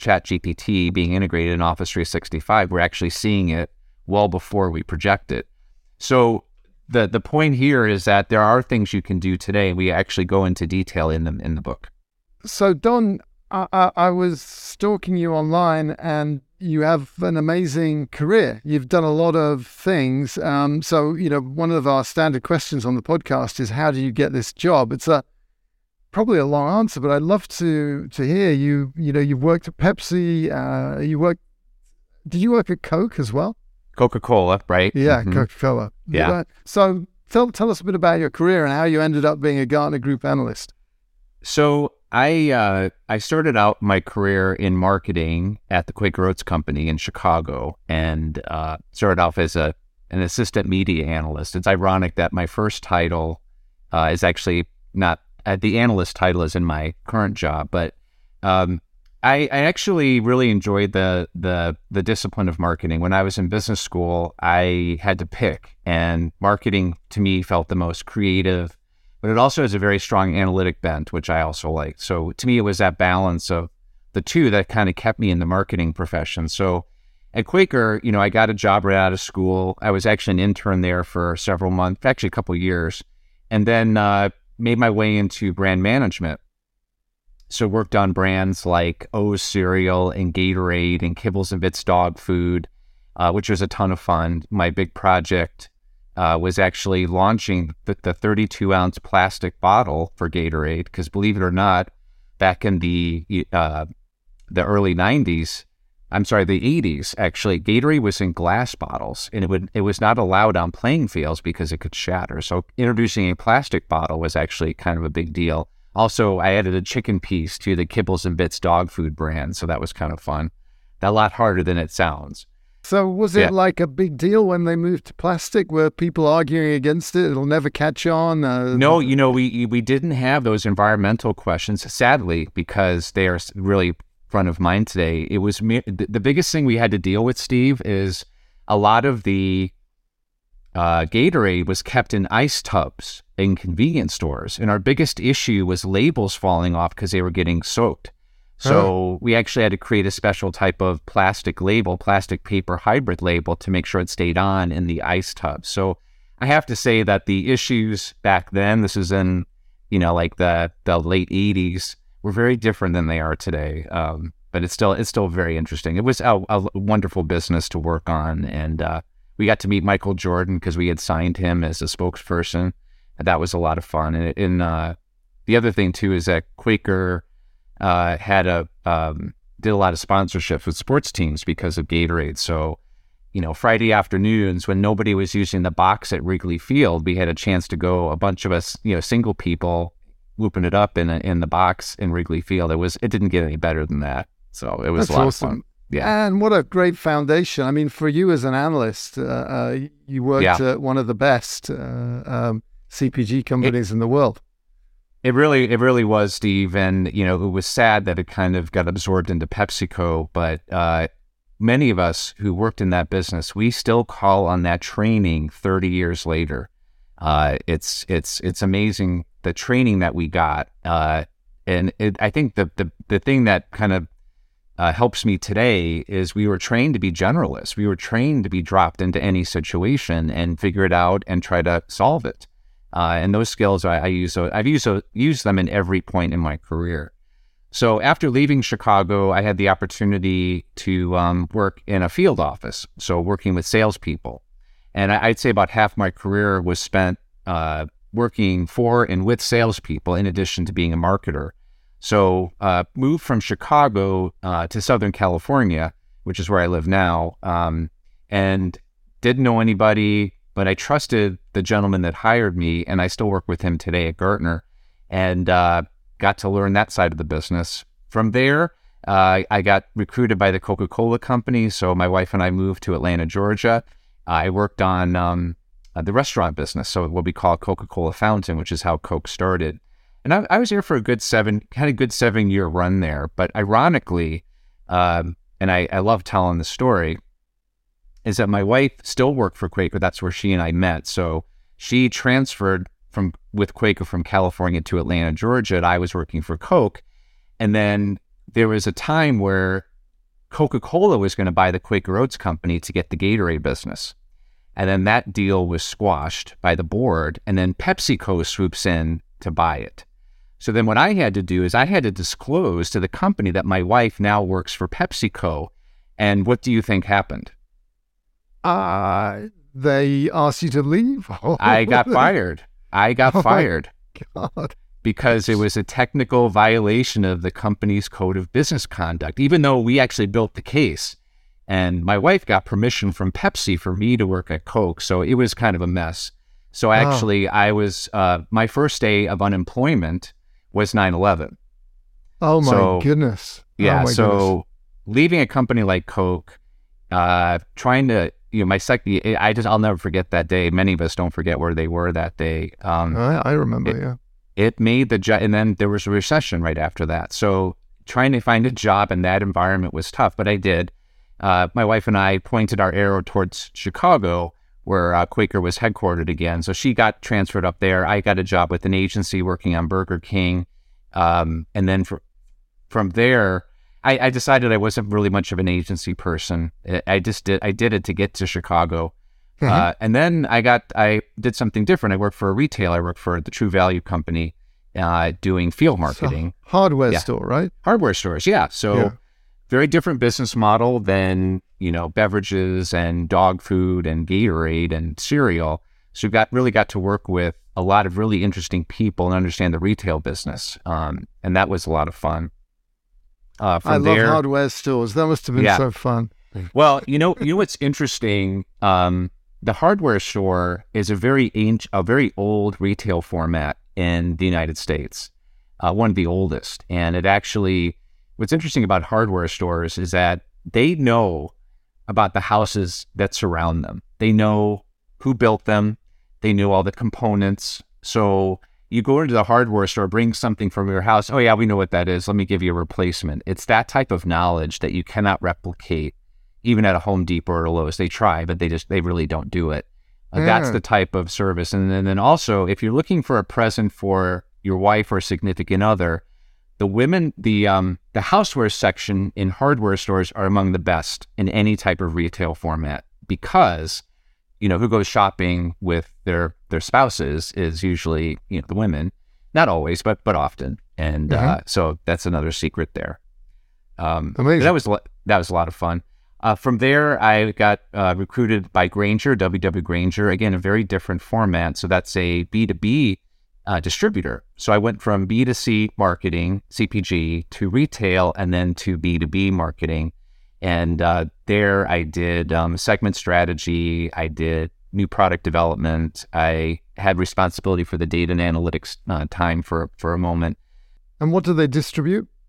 ChatGPT being integrated in Office three sixty-five, we're actually seeing it well before we project it. So the the point here is that there are things you can do today. We actually go into detail in them in the book.
So Don, I, I, I was stalking you online, and you have an amazing career. You've done a lot of things. Um, so, you know, one of our standard questions on the podcast is, how do you get this job? It's a probably a long answer, but I'd love to to hear you. You know, you've worked at Pepsi. Uh, you worked. Did you work at Coke as well?
Coca-Cola, right?
Yeah,
mm-hmm.
Coca-Cola.
Yeah.
So tell tell us a bit about your career and how you ended up being a Gartner Group analyst.
So I uh, I started out my career in marketing at the Quaker Oats Company in Chicago, and uh, started off as a an assistant media analyst. It's ironic that my first title uh, is actually not uh, the analyst title is in my current job, but um, I, I actually really enjoyed the the the discipline of marketing. When I was in business school, I had to pick, and marketing to me felt the most creative. But it also has a very strong analytic bent, which I also liked. So to me, it was that balance of the two that kind of kept me in the marketing profession. So at Quaker, you know, I got a job right out of school. I was actually an intern there for several months, actually a couple of years, and then uh, made my way into brand management. So worked on brands like O's cereal and Gatorade and Kibbles and Bits dog food, uh, which was a ton of fun. My big project Uh, was actually launching the, the thirty-two ounce plastic bottle for Gatorade, because believe it or not, back in the uh, the early nineties, I'm sorry, the eighties, actually, Gatorade was in glass bottles, and it would it was not allowed on playing fields because it could shatter. So introducing a plastic bottle was actually kind of a big deal. Also, I added a chicken piece to the Kibbles and Bits dog food brand, so that was kind of fun. A lot harder than it sounds.
So was it
yeah.
like a big deal when they moved to plastic? Were people arguing against it? It'll never catch on? Uh,
no, you know, we we didn't have those environmental questions, sadly, because they are really front of mind today. It was the biggest thing we had to deal with, Steve, is a lot of the uh, Gatorade was kept in ice tubs in convenience stores. And our biggest issue was labels falling off because they were getting soaked. So huh. we actually had to create a special type of plastic label, plastic paper hybrid label, to make sure it stayed on in the ice tub. So I have to say that the issues back then, this is in, you know, like the, the late eighties, were very different than they are today. Um, but it's still it's still very interesting. It was a, a wonderful business to work on. And uh, we got to meet Michael Jordan because we had signed him as a spokesperson. And that was a lot of fun. And, and uh, the other thing, too, is that Quaker Uh, had a um, did a lot of sponsorships with sports teams because of Gatorade. So, you know, Friday afternoons when nobody was using the box at Wrigley Field, we had a chance to go, a bunch of us, you know, single people, whooping it up in a, in the box in Wrigley Field. It was it didn't get any better than that. So it was
That's
a lot
awesome.
of fun. Yeah.
And what a great foundation. I mean, for you as an analyst, uh, uh, you worked
Yeah.
at one of the best uh, um, C P G companies
it,
in the world.
It really, it really was, Steve. And, you know, it was sad that it kind of got absorbed into PepsiCo, but uh, many of us who worked in that business, we still call on that training thirty years later. Uh, it's, it's, it's amazing the training that we got. Uh, and it, I think the, the, the thing that kind of Uh, helps me today is we were trained to be generalists. We were trained to be dropped into any situation and figure it out and try to solve it. Uh, and those skills I, I use, I've used, used them in every point in my career. So after leaving Chicago, I had the opportunity to um, work in a field office, so working with salespeople. And I, I'd say about half my career was spent uh, working for and with salespeople in addition to being a marketer. So uh, moved from Chicago uh, to Southern California, which is where I live now, um, and didn't know anybody, but I trusted the gentleman that hired me, and I still work with him today at Gartner, and uh, got to learn that side of the business. From there, uh, I got recruited by the Coca-Cola company, so my wife and I moved to Atlanta, Georgia. I worked on um, uh, the restaurant business, so what we call Coca-Cola Fountain, which is how Coke started. And I, I was here for a good seven, had a good seven year run there. But ironically, um, and I, I love telling the story, is that my wife still worked for Quaker. That's where she and I met. So she transferred from with Quaker from California to Atlanta, Georgia, and I was working for Coke. And then there was a time where Coca-Cola was going to buy the Quaker Oats company to get the Gatorade business. And then that deal was squashed by the board, and then PepsiCo swoops in to buy it. So then what I had to do is I had to disclose to the company that my wife now works for PepsiCo. And what do you think happened?
Uh, they asked you to leave?
I got fired. I got
Oh,
fired
God.
because it was a technical violation of the company's code of business conduct, even though we actually built the case. And my wife got permission from Pepsi for me to work at Coke. So it was kind of a mess. So actually, I was, uh, my first day of unemployment was nine eleven.
Oh, my
So,
goodness.
Yeah,
oh my
so
goodness.
leaving a company like Coke, uh, trying to, you know, my second, I just, I'll never forget that day. Many of us don't forget where they were that day. Um,
I, I remember,
it,
yeah.
It made the job, and then there was a recession right after that. So trying to find a job in that environment was tough, but I did. Uh, my wife and I pointed our arrow towards Chicago, where uh, Quaker was headquartered again. So she got transferred up there. I got a job with an agency working on Burger King. Um, and then for, from there, I, I decided I wasn't really much of an agency person. I, I just did, I did it to get to Chicago.
Mm-hmm.
Uh, and then I got, I did something different. I worked for a retailer. I worked for the True Value Company, uh, doing field marketing.
So, hardware
Yeah.
store, right?
Hardware stores, yeah. So
Yeah.
very different business model than, you know, beverages and dog food and Gatorade and cereal. So we got really got to work with a lot of really interesting people and understand the retail business. Um, and that was a lot of fun. Uh, from
I love
there,
hardware stores. That must have been
Yeah.
so fun.
well, you know, you know what's interesting? Um, the hardware store is a very ancient, a very old retail format in the United States, uh, one of the oldest. And it actually, what's interesting about hardware stores is that they know about the houses that surround them. They know who built them. They know all the components. So you go into the hardware store, bring something from your house. Oh yeah, we know what that is. Let me give you a replacement. It's that type of knowledge that you cannot replicate, even at a Home Depot or a Lowe's. They try, but they just, they really don't do it. Uh, That's
Yeah.
the type of service. And then, then also, if you're looking for a present for your wife or significant other, the women, the um, the houseware section in hardware stores are among the best in any type of retail format, because, you know, who goes shopping with their their spouses is usually, you know, the women. Not always, but but often. And
Mhm.
uh, so that's another secret there. Um,
Amazing.
That was a lo- that was a lot of fun. Uh, from there, I got uh, recruited by Grainger, W W Grainger. Again, a very different format. So that's a B two B uh, distributor. So I went from B two C marketing, C P G, to retail, and then to B two B marketing. And uh, there I did um, segment strategy. I did new product development. I had responsibility for the data and analytics uh, time for, for a moment.
And what do they distribute?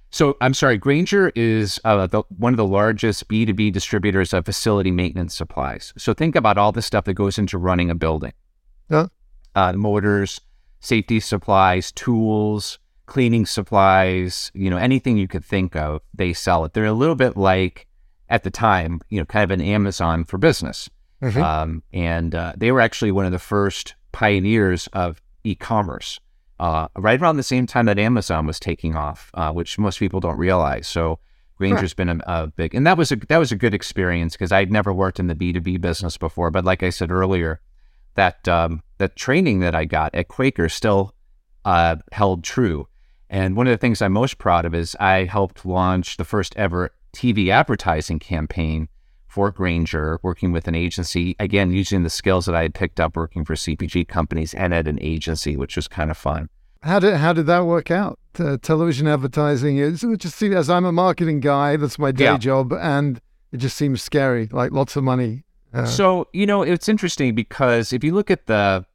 So I'm sorry, Grainger is uh, the, one of the largest B two B distributors of facility maintenance supplies. So think about all the stuff that goes into running a building.
Yeah.
Uh, motors, safety supplies, tools, cleaning supplies, you know, anything you could think of, they sell it. They're a little bit like, at the time, you know, kind of an Amazon for business.
Mm-hmm.
Um, and uh, they were actually one of the first pioneers of e-commerce. Uh, right around the same time that Amazon was taking off, uh, which most people don't realize. So Grainger's
Right.
been a, a big, and that was a that was a good experience because I'd never worked in the B two B business before. But like I said earlier, that um, that training that I got at Quaker still uh, held true. And one of the things I'm most proud of is I helped launch the first ever T V advertising campaign for Grainger, working with an agency, again, using the skills that I had picked up working for C P G companies and at an agency, which was kind of fun.
How did how did that work out? Uh, television advertising is it just see as I'm a marketing guy, that's my day
Yeah.
job, and it just seems scary, like lots of money. Uh,
So, you know, it's interesting because if you look at the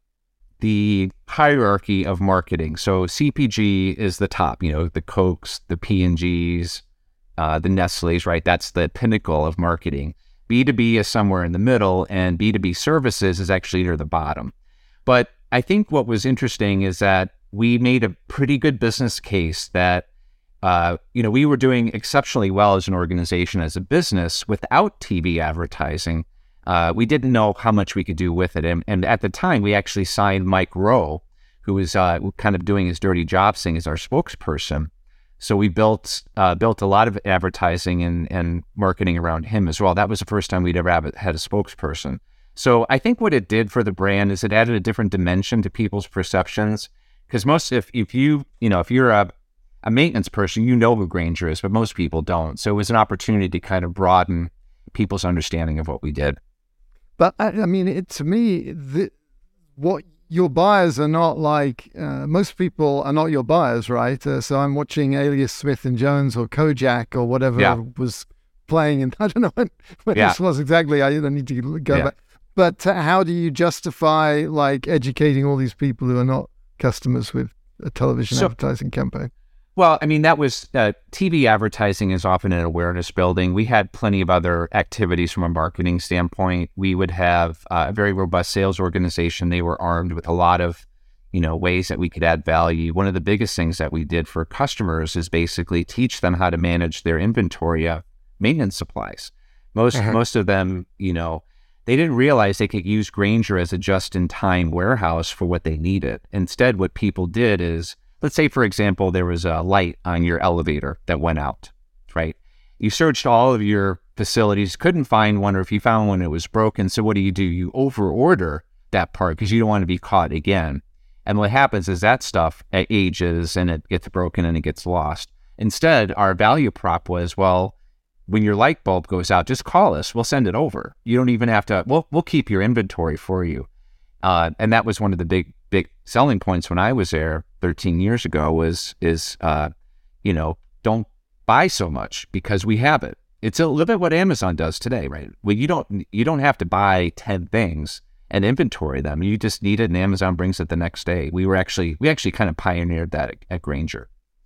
the hierarchy of marketing, so C P G is the top, you know, the Cokes, the P and Gs, uh, the Nestle's, right? That's the pinnacle of marketing. B two B is somewhere in the middle, and B two B services is actually near the bottom. But I think what was interesting is that we made a pretty good business case that, uh, you know, we were doing exceptionally well as an organization, as a business, without T V advertising. Uh, we didn't know how much we could do with it. And, and at the time, we actually signed Mike Rowe, who was uh, kind of doing his dirty job thing as our spokesperson. So we built uh, built a lot of advertising and, and marketing around him as well. That was the first time we'd ever have, had a spokesperson. So I think what it did for the brand is it added a different dimension to people's perceptions. Because most, if if you you know if you're a a maintenance person, you know who Grainger is, but most people don't. So it was an opportunity to kind of broaden people's understanding of what we did.
But I, I mean, it, to me, the, what your buyers are not like, uh, most people are not your buyers, right? Uh, so I'm watching Alias Smith and Jones or Kojak or whatever
Yeah.
was playing, and I don't know when, when
Yeah.
this was exactly. I don't need to go
Yeah.
back. But uh, how do you justify like educating all these people who are not customers with a television
So-
advertising campaign?
Well, I mean, that was uh, T V advertising is often an awareness building. We had plenty of other activities from a marketing standpoint. We would have uh, a very robust sales organization. They were armed with a lot of, you know, ways that we could add value. One of the biggest things that we did for customers is basically teach them how to manage their inventory of maintenance supplies. Most
Uh-huh.
most of them, you know, they didn't realize they could use Grainger as a just-in-time warehouse for what they needed. Instead, what people did is, let's say, for example, there was a light on your elevator that went out, right? You searched all of your facilities, couldn't find one, or if you found one, it was broken. So what do you do? You over-order that part because you don't want to be caught again. And what happens is that stuff ages and it gets broken and it gets lost. Instead, our value prop was, well, when your light bulb goes out, just call us. We'll send it over. You don't even have to, we'll, we'll keep your inventory for you. Uh, and that was one of the big, big selling points when I was there thirteen years ago was, is, uh, you know, don't buy so much because we have it. It's a little bit what Amazon does today, right? Well, you don't, you don't have to buy ten things and inventory them. You just need it and Amazon brings it the next day. We were actually, we actually kind of pioneered that at, at Grainger.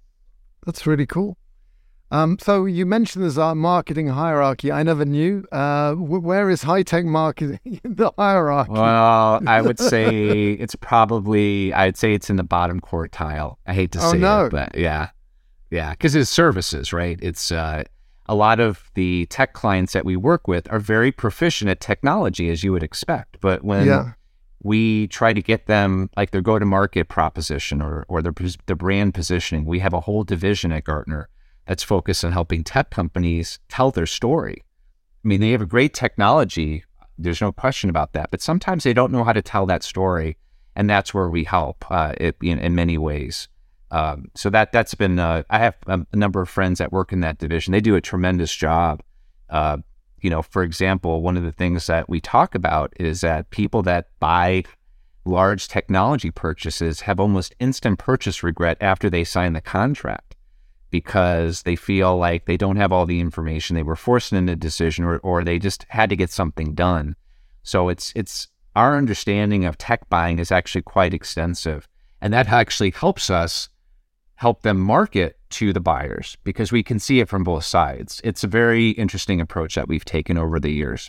That's really cool. Um, so you mentioned there's a marketing hierarchy. I never knew. Uh, wh- where is high-tech marketing in the hierarchy?
Well, I would say it's probably, I'd say it's in the bottom quartile. I hate to
Oh,
say
no.
it, but yeah. Yeah, because it's services, right? It's uh, a lot of the tech clients that we work with are very proficient at technology, as you would expect. But when
Yeah.
we try to get them, like their go-to-market proposition or, or their, pos- their brand positioning, we have a whole division at Gartner that's focused on helping tech companies tell their story. I mean, they have a great technology. There's no question about that. But sometimes they don't know how to tell that story. And that's where we help uh, it, in, in many ways. Um, so that, that's been, uh, I have a, a number of friends that work in that division. They do a tremendous job. Uh, you know, for example, one of the things that we talk about is that people that buy large technology purchases have almost instant purchase regret after they sign the contract, because they feel like they don't have all the information. They were forced into a decision, or, or they just had to get something done. So it's it's our understanding of tech buying is actually quite extensive. And that actually helps us help them market to the buyers because we can see it from both sides. It's a very interesting approach that we've taken over the years.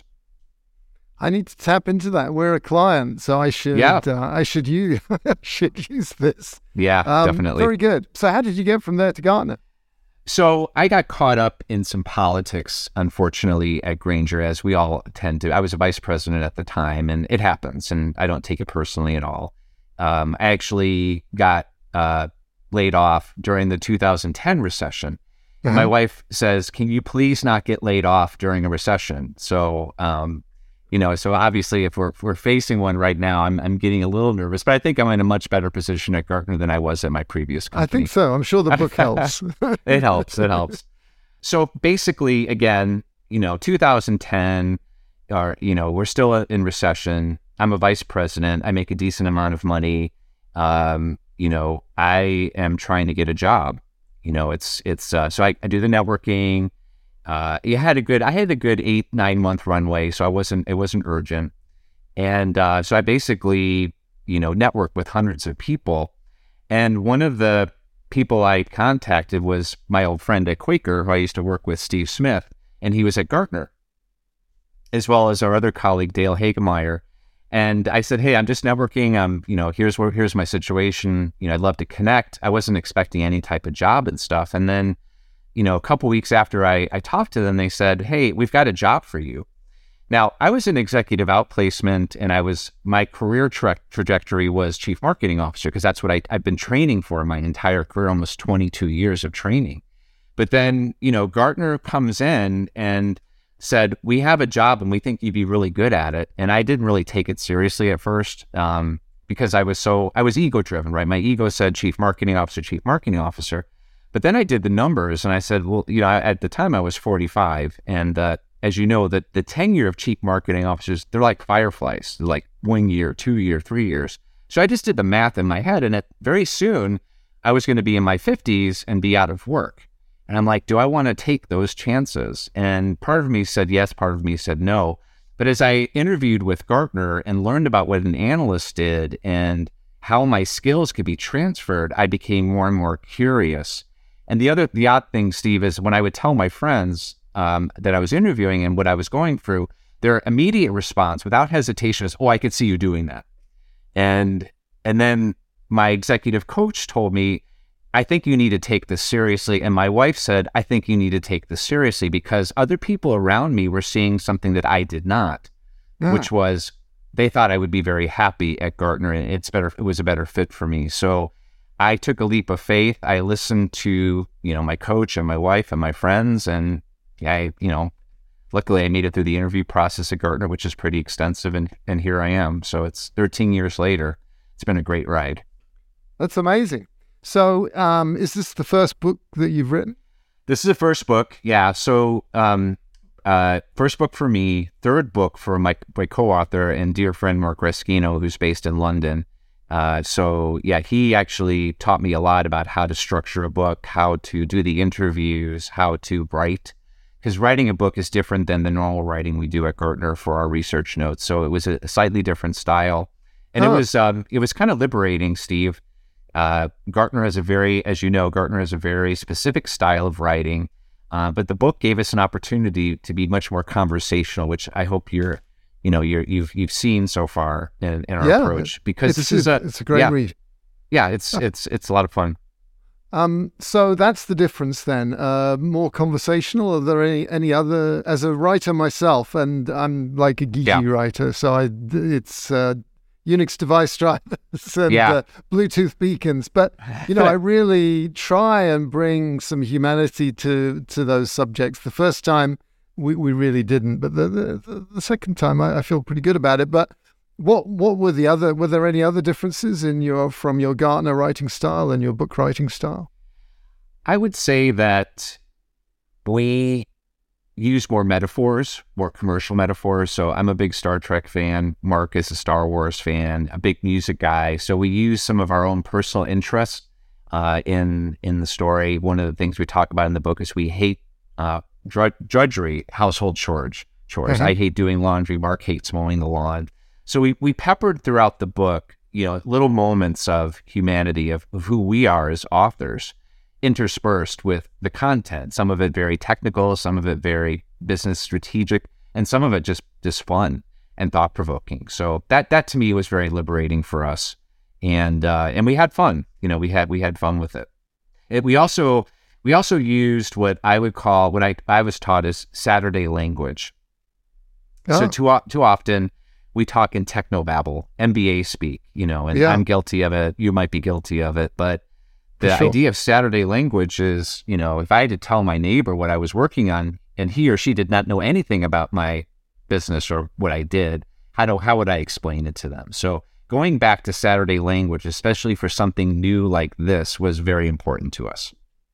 I need to tap into that. We're a client, so I should
yeah.
uh, I should use should use this.
Yeah, um, definitely.
Very good. So how did you get from there to Gartner?
So I got caught up in some politics, unfortunately, at Grainger, as we all tend to. I was a vice president at the time, and it happens, and I don't take it personally at all. Um, I actually got uh, laid off during the two thousand ten recession. Uh-huh. My wife says, can you please not get laid off during a recession? So, um, you know, so obviously if we're, if we're facing one right now, I'm I'm getting a little nervous, but I think I'm in a much better position at Gartner than I was at my previous company.
I think so. I'm sure the book helps.
It helps. It helps. So basically, again, you know, two thousand ten, or, you know, we're still in recession. I'm a vice president. I make a decent amount of money. Um, you know, I am trying to get a job. You know, it's, it's, uh, so I, I do the networking. Uh, you had a good, I had a good eight, nine month runway. So I wasn't, it wasn't urgent. And, uh, so I basically, you know, networked with hundreds of people. And one of the people I contacted was my old friend at Quaker, who I used to work with, Steve Smith, and he was at Gartner, as well as our other colleague, Dale Hagemeyer. And I said, hey, I'm just networking. Um, you know, here's where, here's my situation. You know, I'd love to connect. I wasn't expecting any type of job and stuff. And then, you know, a couple weeks after I, I talked to them, they said, hey, we've got a job for you. Now, I was an executive outplacement, and I was, my career tra- trajectory was chief marketing officer, because that's what I, I've been training for my entire career, almost twenty-two years of training. But then, you know, Gartner comes in and said, we have a job and we think you'd be really good at it. And I didn't really take it seriously at first um, because I was so, I was ego driven, right? My ego said chief marketing officer, chief marketing officer. But then I did the numbers and I said, well, you know, at the time I was forty-five. And uh, as you know, the, the tenure of chief marketing officers, they're like fireflies. They're like one year, two year, three years. So I just did the math in my head. And it, very soon I was going to be in my fifties and be out of work. And I'm like, do I want to take those chances? And part of me said yes, part of me said no. But as I interviewed with Gartner and learned about what an analyst did and how my skills could be transferred, I became more and more curious. And the other, the odd thing, Steve, is when I would tell my friends um, that I was interviewing and what I was going through, their immediate response without hesitation is, oh, I could see you doing that. And, and then my executive coach told me, I think you need to take this seriously. And my wife said, I think you need to take this seriously, because other people around me were seeing something that I did not, yeah. which was they thought I would be very happy at Gartner and it's better, it was a better fit for me. So I took a leap of faith. I listened to, you know, my coach and my wife and my friends, and I, you know, luckily I made it through the interview process at Gartner, which is pretty extensive, and, and here I am. So it's thirteen years later. It's been a great ride.
That's amazing. So um, is this the first book that you've written?
This is the first book, yeah. So um, uh, first book for me, third book for my, my co-author and dear friend Mark Reschino, who's based in London. Uh, so yeah, he actually taught me a lot about how to structure a book, how to do the interviews, how to write. Because writing a book is different than the normal writing we do at Gartner for our research notes. So it was a, a slightly different style. And oh. it was um, it was kind of liberating, Steve. Uh, Gartner has a very, as you know, Gartner has a very specific style of writing, uh, but the book gave us an opportunity to be much more conversational, which I hope you're, you know, you're, you've you've seen so far in, in our
yeah,
approach, because this is
a
a
it's a great
yeah,
read.
Yeah, it's oh. it's it's a lot of fun.
Um, so that's the difference then. Uh, more conversational. Are there any any other? As a writer myself, and I'm like a geeky
yeah.
writer, so I it's. Uh, Unix device drivers and
yeah.
uh, Bluetooth beacons. But, you know, I really try and bring some humanity to, to those subjects. The first time we, we really didn't, but the, the, the second time I, I feel pretty good about it. But what what were the other, were there any other differences in your, from your Gartner writing style and your book writing style?
I would say that we use more metaphors, more commercial metaphors. So I'm a big Star Trek fan. Mark is a Star Wars fan, a big music guy. So we use some of our own personal interests uh, in in the story. One of the things we talk about in the book is we hate uh, drudge, drudgery, household chores. Chores. Mm-hmm. I hate doing laundry. Mark hates mowing the lawn. So we we peppered throughout the book, you know, little moments of humanity, of, of who we are as authors. interspersed with the content. Some of it very technical, some of it very business strategic, and some of it just just fun and thought provoking. So that that to me was very liberating for us, and uh, and we had fun. You know, we had we had fun with it. it we also we also used what I would call what I I was taught as Saturday language. Oh. So too too often we talk in technobabble, M B A speak, you know, and yeah. I'm guilty of it. You might be guilty of it, but the sure. idea of Saturday language is, you know, if I had to tell my neighbor what I was working on and he or she did not know anything about my business or what I did, how do, how would I explain it to them? So going back to Saturday language, especially for something new like this, was very important to us.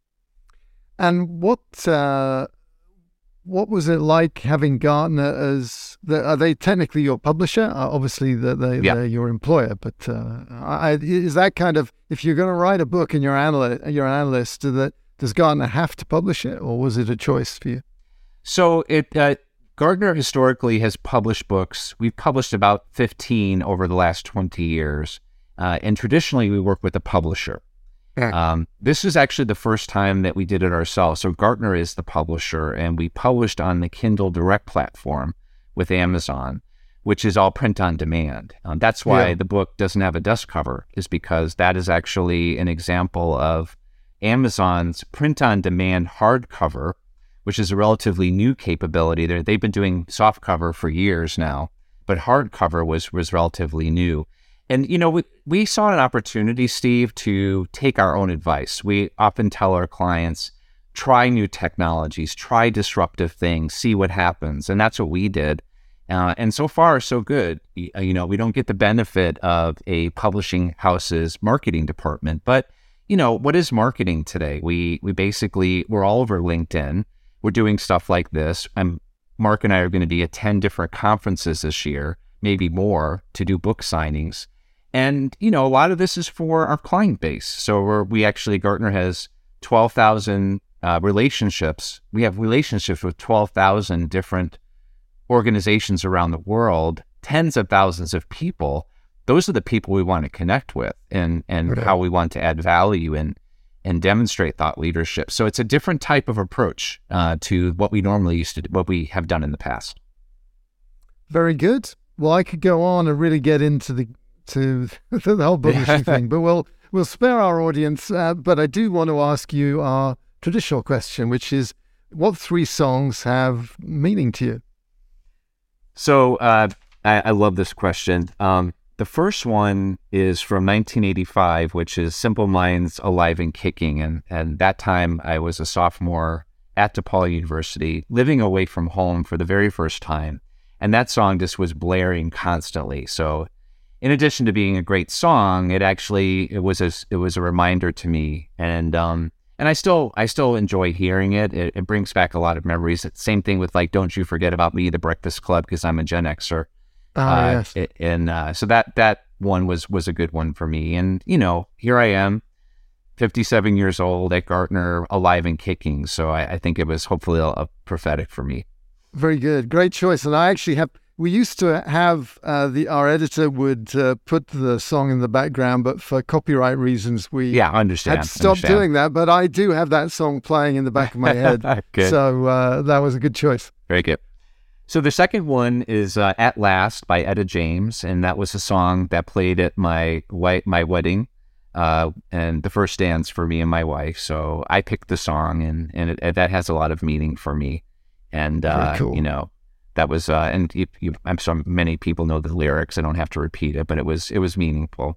And what uh, what was it like having Gartner as, the, are they technically your publisher? Uh, obviously, the, they, yeah. they're your employer, but uh, I, is that kind of, if you're going to write a book and you're, analy- you're an analyst, do that, does Gartner have to publish it, or was it a choice for you?
So it uh, Gartner historically has published books. We've published about fifteen over the last twenty years, uh, and traditionally we work with a publisher. Yeah. Um, this is actually the first time that we did it ourselves. So Gartner is the publisher, and we published on the Kindle Direct platform with Amazon, which is all print on demand. Um, that's why yeah. the book doesn't have a dust cover, is because that is actually an example of Amazon's print on demand hardcover, which is a relatively new capability. They're, they've been doing softcover for years now, but hardcover was was relatively new. And, you know, we, we saw an opportunity, Steve, to take our own advice. We often tell our clients, try new technologies, try disruptive things, see what happens. And that's what we did. Uh, and so far, so good. You know, we don't get the benefit of a publishing house's marketing department. But, you know, what is marketing today? We we basically, we're all over LinkedIn. We're doing stuff like this. I'm, Mark and I are going to be at ten different conferences this year, maybe more, to do book signings. And, you know, a lot of this is for our client base. So we're, we actually, Gartner has twelve thousand uh, relationships. We have relationships with twelve thousand different organizations around the world, tens of thousands of people. Those are the people we want to connect with, and, and okay. how we want to add value and, and demonstrate thought leadership. So it's a different type of approach uh, to what we normally used to do, what we have done in the past.
Very good. Well, I could go on and really get into the to the whole publishing thing, but we'll we'll spare our audience. Uh, but I do want to ask you our traditional question, which is, what three songs have meaning to you?
So uh, I, I love this question. Um, the first one is from nineteen eighty-five, which is Simple Minds, Alive and Kicking. And, and that time I was a sophomore at DePaul University, living away from home for the very first time. And that song just was blaring constantly. So in addition to being a great song, it actually, it was a, it was a reminder to me. And um, and I still I still enjoy hearing it. it. It brings back a lot of memories. Same thing with like Don't You Forget About Me, The Breakfast Club, because I'm a Gen Xer.
Oh, uh, yes.
It, and uh, so that that one was was a good one for me. And, you know, here I am, fifty-seven years old at Gartner, alive and kicking. So I, I think it was hopefully a, a prophetic for me.
Very good. Great choice. And I actually have, we used to have, uh, the our editor would uh, put the song in the background, but for copyright reasons, we
yeah, understand.
had stopped
understand.
doing that. But I do have that song playing in the back of my head. So uh, that was a good choice.
Very good. So the second one is uh, At Last by Etta James, and that was a song that played at my white, my wedding, uh, and the first dance for me and my wife. So I picked the song, and, and it, that has a lot of meaning for me. And, uh, cool. you know, that was, uh, and you, you, I'm sure many people know the lyrics. I don't have to repeat it, but it was, it was meaningful.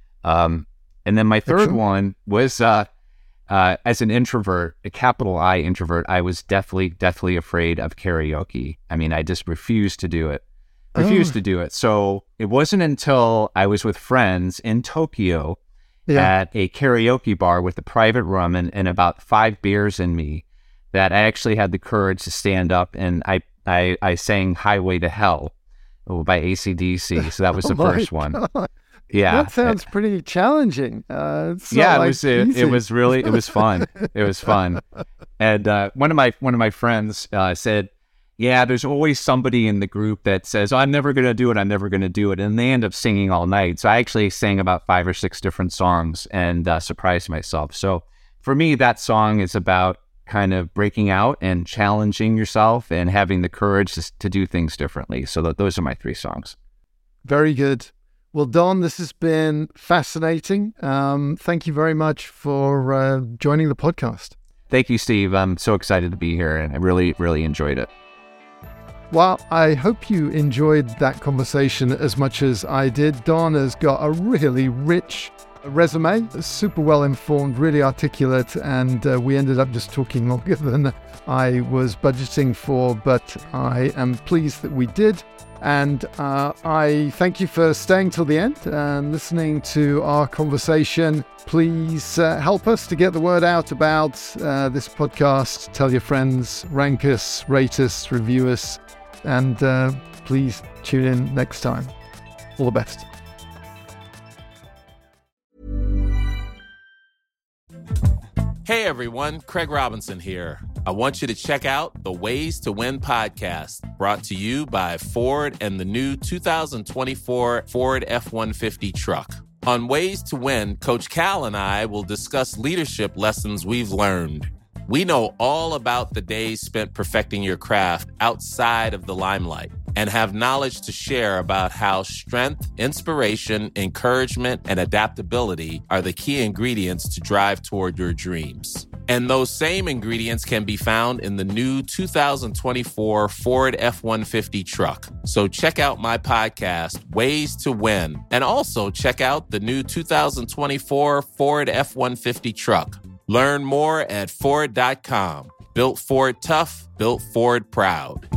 Um, and then my third Excellent. one was, uh, uh, as an introvert, a capital I introvert, I was deathly, deathly afraid of karaoke. I mean, I just refused to do it, refused oh. to do it. So it wasn't until I was with friends in Tokyo yeah. at a karaoke bar with a private room and, and about five beers in me that I actually had the courage to stand up, and I, I, I sang Highway to Hell by A C D C. So that was
oh
the first one.
God.
Yeah.
That sounds pretty challenging. Uh,
yeah, it
like
was, it, it was really, it was fun. It was fun. And uh, one of my, one of my friends uh, said, yeah, there's always somebody in the group that says, oh, I'm never going to do it. I'm never going to do it. And they end up singing all night. So I actually sang about five or six different songs and uh, surprised myself. So for me, that song is about kind of breaking out and challenging yourself and having the courage to, to do things differently. So th- those are my three songs.
Very good. Well, Don, this has been fascinating. Um, thank you very much for uh, joining the podcast.
Thank you, Steve. I'm so excited to be here, and I really, really enjoyed it.
Well, I hope you enjoyed that conversation as much as I did. Don has got a really rich resume, super well informed, really articulate, and uh, we ended up just talking longer than I was budgeting for, but I am pleased that we did. And uh, I thank you for staying till the end and listening to our conversation. Please uh, help us to get the word out about uh, this podcast. Tell your friends, rank us, rate us, review us, and uh, please tune in next time. All the best.
Hey everyone, Craig Robinson here. I want you to check out the Ways to Win podcast, brought to you by Ford and the new two thousand twenty-four Ford F one fifty truck. On Ways to Win, Coach Cal and I will discuss leadership lessons we've learned. We know all about the days spent perfecting your craft outside of the limelight and have knowledge to share about how strength, inspiration, encouragement, and adaptability are the key ingredients to drive toward your dreams. And those same ingredients can be found in the new two thousand twenty-four Ford F one fifty truck. So check out my podcast, Ways to Win, and also check out the new two thousand twenty-four Ford F one fifty truck. Learn more at Ford dot com. Built Ford tough, built Ford proud.